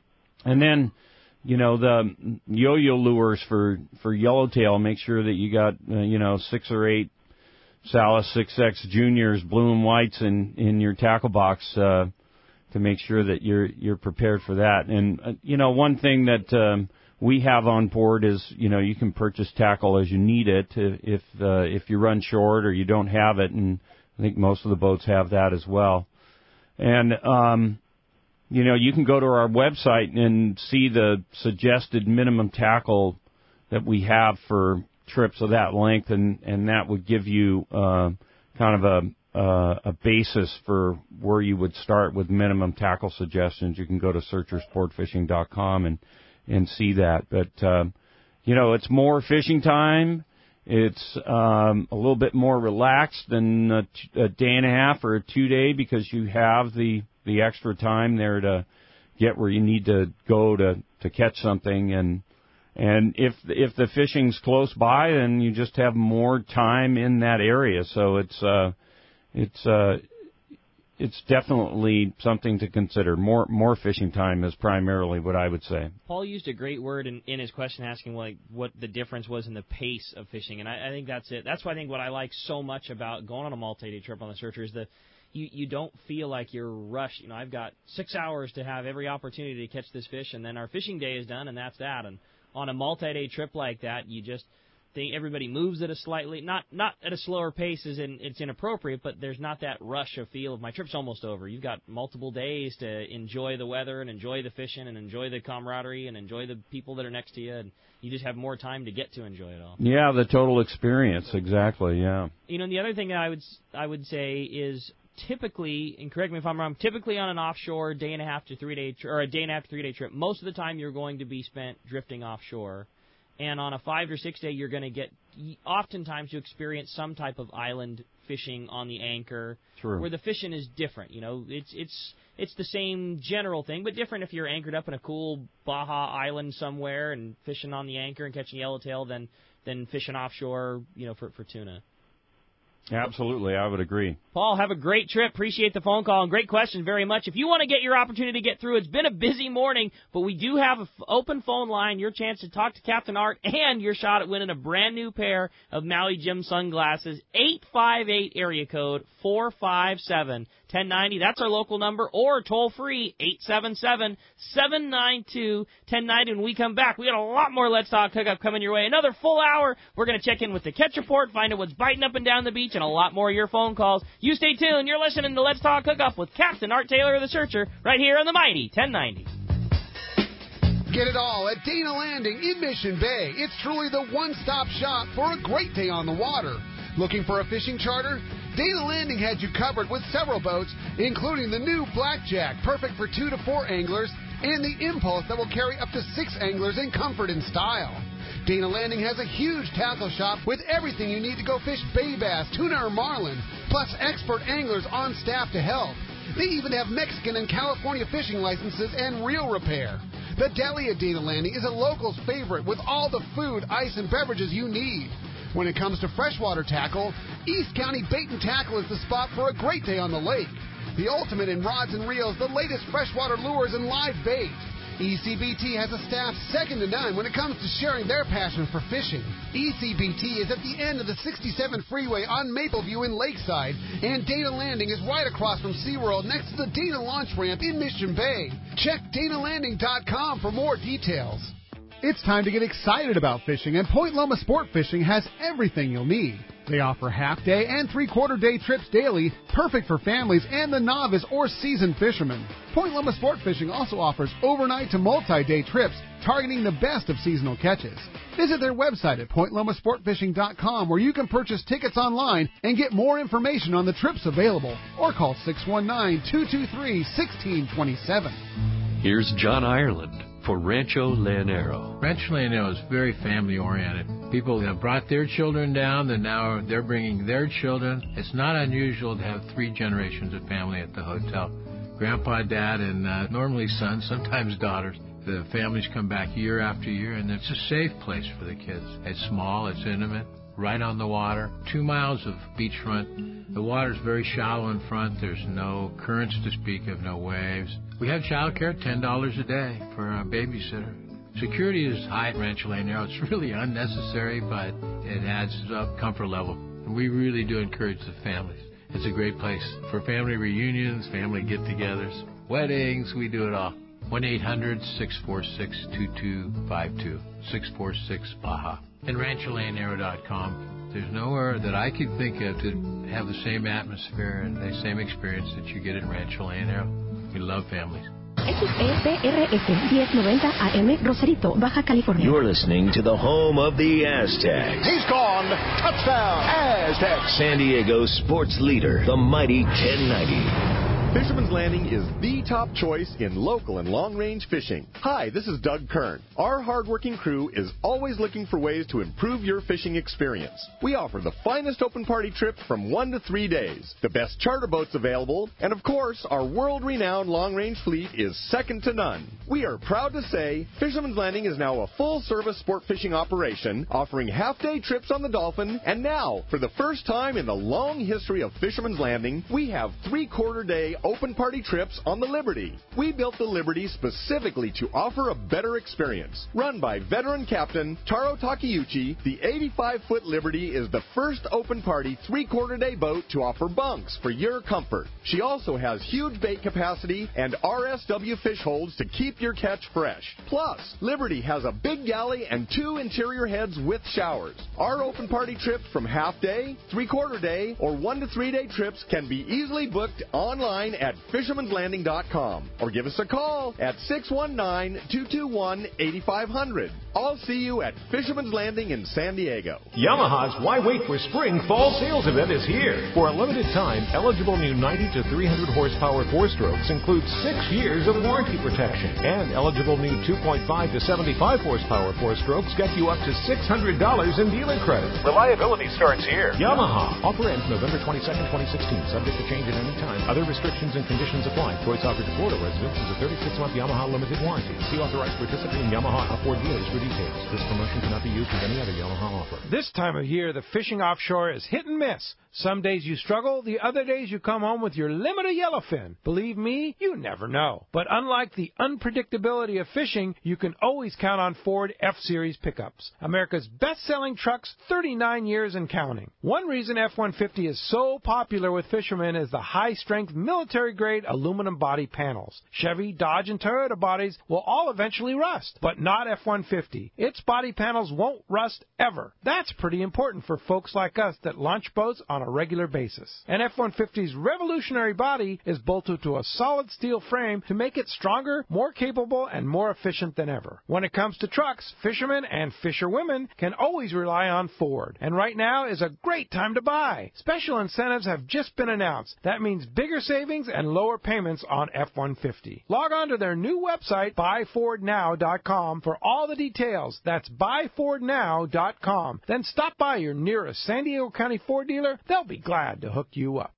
and then, you know, the yo-yo lures for for yellowtail. Make sure that you got uh, you know six or eight Salas six X Juniors, blue and whites in in your tackle box uh, to make sure that you're you're prepared for that. And uh, you know, one thing that um, we have on board is, you know, you can purchase tackle as you need it if uh, if you run short or you don't have it, and I think most of the boats have that as well. And um, you know, you can go to our website and see the suggested minimum tackle that we have for trips of that length, and, and that would give you uh, kind of a uh, a basis for where you would start with minimum tackle suggestions. You can go to searcher sport fishing dot com and and see that. But um, you know, it's more fishing time. It's um, a little bit more relaxed than a, t- a day and a half or a two day, because you have the the extra time there to get where you need to go to to catch something. And And if if the fishing's close by, then you just have more time in that area. So it's uh, it's uh, it's definitely something to consider. More more fishing time is primarily what I would say. Paul used a great word in, in his question, asking like what the difference was in the pace of fishing, and I, I think that's it. That's why I think what I like so much about going on a multi-day trip on the Searcher is the you you don't feel like you're rushed. You know, I've got six hours to have every opportunity to catch this fish, and then our fishing day is done, and that's that. And on a multi-day trip like that, you just think everybody moves at a slightly, not not at a slower pace as in it's inappropriate, but there's not that rush of feel of my trip's almost over. You've got multiple days to enjoy the weather and enjoy the fishing and enjoy the camaraderie and enjoy the people that are next to you, and you just have more time to get to enjoy it all. Yeah, the total experience, exactly, yeah. You know, and the other thing that I would I would say is typically, and correct me if I'm wrong, typically on an offshore day and a half to three day tri- or a day and a half to three day trip, most of the time you're going to be spent drifting offshore, and on a five or six day you're going to get oftentimes to experience some type of island fishing on the anchor. True. Where the fishing is different. You know, it's it's it's the same general thing, but different if you're anchored up in a cool Baja island somewhere and fishing on the anchor and catching yellowtail than than fishing offshore, you know, for for tuna. Absolutely, I would agree. Paul, have a great trip. Appreciate the phone call and great question very much. If you want to get your opportunity to get through, it's been a busy morning, but we do have an f- open phone line, your chance to talk to Captain Art, and your shot at winning a brand new pair of Maui Jim sunglasses. eight five eight area code four five seven, one oh nine oh. That's our local number, or toll free eight seven seven, seven nine two, one oh nine oh. When we come back, we got a lot more Let's Talk Hookup coming your way. Another full hour. We're going to check in with the catch report, find out what's biting up and down the beach, and a lot more of your phone calls. You stay tuned. You're listening to Let's Talk Hookup with Captain Art Taylor of the Searcher right here on the mighty ten ninety. Get it all at Dana Landing in Mission Bay. It's truly the one-stop shop for a great day on the water. Looking for a fishing charter? Dana Landing had you covered with several boats, including the new Blackjack, perfect for two to four anglers, and the Impulse that will carry up to six anglers in comfort and style. Dana Landing has a huge tackle shop with everything you need to go fish bay bass, tuna, or marlin, plus expert anglers on staff to help. They even have Mexican and California fishing licenses and reel repair. The deli at Dana Landing is a local's favorite with all the food, ice, and beverages you need. When it comes to freshwater tackle, East County Bait and Tackle is the spot for a great day on the lake. the ultimate in rods and reels, the latest freshwater lures, and live bait. E C B T has a staff second to none when it comes to sharing their passion for fishing. E C B T is at the end of the sixty-seven freeway on Mapleview in Lakeside, and Dana Landing is right across from SeaWorld next to the Dana Launch Ramp in Mission Bay. Check Dana Landing dot com for more details. It's time to get excited about fishing, and Point Loma Sport Fishing has everything you'll need. They offer half-day and three-quarter-day trips daily, perfect for families and the novice or seasoned fishermen. Point Loma Sport Fishing also offers overnight to multi-day trips, targeting the best of seasonal catches. Visit their website at point loma sport fishing dot com, where you can purchase tickets online and get more information on the trips available, or call six one nine, two two three, one six two seven. Here's John Ireland for Rancho Leonero. Rancho Leonero is very family-oriented. People have brought their children down, and now they're bringing their children. It's not unusual to have three generations of family at the hotel. Grandpa, Dad, and uh, normally sons, sometimes daughters. The families come back year after year, and it's a safe place for the kids. It's small, it's intimate, right on the water, two miles of beachfront. The water's very shallow in front. There's no currents to speak of, no waves. We have child care, ten dollars a day for a babysitter. Security is high at Rancho Leonero. It's really unnecessary, but it adds up comfort level. And we really do encourage the families. It's a great place for family reunions, family get-togethers, weddings. We do it all. one eight hundred, six four six, two two five two, six four six, Baja. And rancho leonero dot com. There's nowhere that I could think of to have the same atmosphere and the same experience that you get at Rancho Leonero. We love families. X E P R S ten ninety A M, Rosarito, Baja California. You're listening to the home of the Aztecs. He's gone. Touchdown, Aztecs. San Diego sports leader, the mighty ten ninety. Fisherman's Landing is the top choice in local and long-range fishing. Hi, this is Doug Kern. Our hardworking crew is always looking for ways to improve your fishing experience. We offer the finest open party trips from one to three days, the best charter boats available, and of course, our world-renowned long-range fleet is second to none. We are proud to say Fisherman's Landing is now a full-service sport fishing operation, offering half-day trips on the Dolphin, and now, for the first time in the long history of Fisherman's Landing, we have three-quarter day open party trips on the Liberty. We built the Liberty specifically to offer a better experience. Run by veteran captain Taro Takeuchi, the eighty-five foot Liberty is the first open party three-quarter day boat to offer bunks for your comfort. She also has huge bait capacity and R S W fish holds to keep your catch fresh. Plus, Liberty has a big galley and two interior heads with showers. Our open party trips from half day, three-quarter day, or one to three day trips can be easily booked online at fishermans landing dot com or give us a call at six one nine, two two one, eight five zero zero. I'll see you at Fisherman's Landing in San Diego. Yamaha's Why Wait for Spring Fall Sales event is here. For a limited time, eligible new ninety to three hundred horsepower four-strokes include six years of warranty protection. And eligible new two point five to seventy-five horsepower four-strokes get you up to six hundred dollars in dealer credit. Reliability starts here. Yamaha. Offer ends November twenty-second, twenty sixteen. Subject to change at any time. Other restrictions and conditions apply. Choice offered to Florida residents is a thirty-six month Yamaha limited warranty. See authorized participating Yamaha outboard dealers for details. This promotion cannot be used with any other Yamaha offer. This time of year, the fishing offshore is hit and miss. Some days you struggle, the other days you come home with your limit of yellowfin. Believe me, you never know. But unlike the unpredictability of fishing, you can always count on Ford F-Series pickups. America's best-selling trucks, thirty-nine years and counting. One reason F one fifty is so popular with fishermen is the high-strength military-grade aluminum body panels. Chevy, Dodge, and Toyota bodies will all eventually rust, but not F one fifty. Its body panels won't rust ever. That's pretty important for folks like us that launch boats on a regular basis. And F one fifty's revolutionary body is bolted to a solid steel frame to make it stronger, more capable, and more efficient than ever. When it comes to trucks, fishermen and fisherwomen can always rely on Ford. And right now is a great time to buy. Special incentives have just been announced. That means bigger savings and lower payments on F one fifty. Log on to their new website, buy ford now dot com, for all the details. That's buy ford now dot com. Then stop by your nearest San Diego County Ford dealer. They'll be glad to hook you up.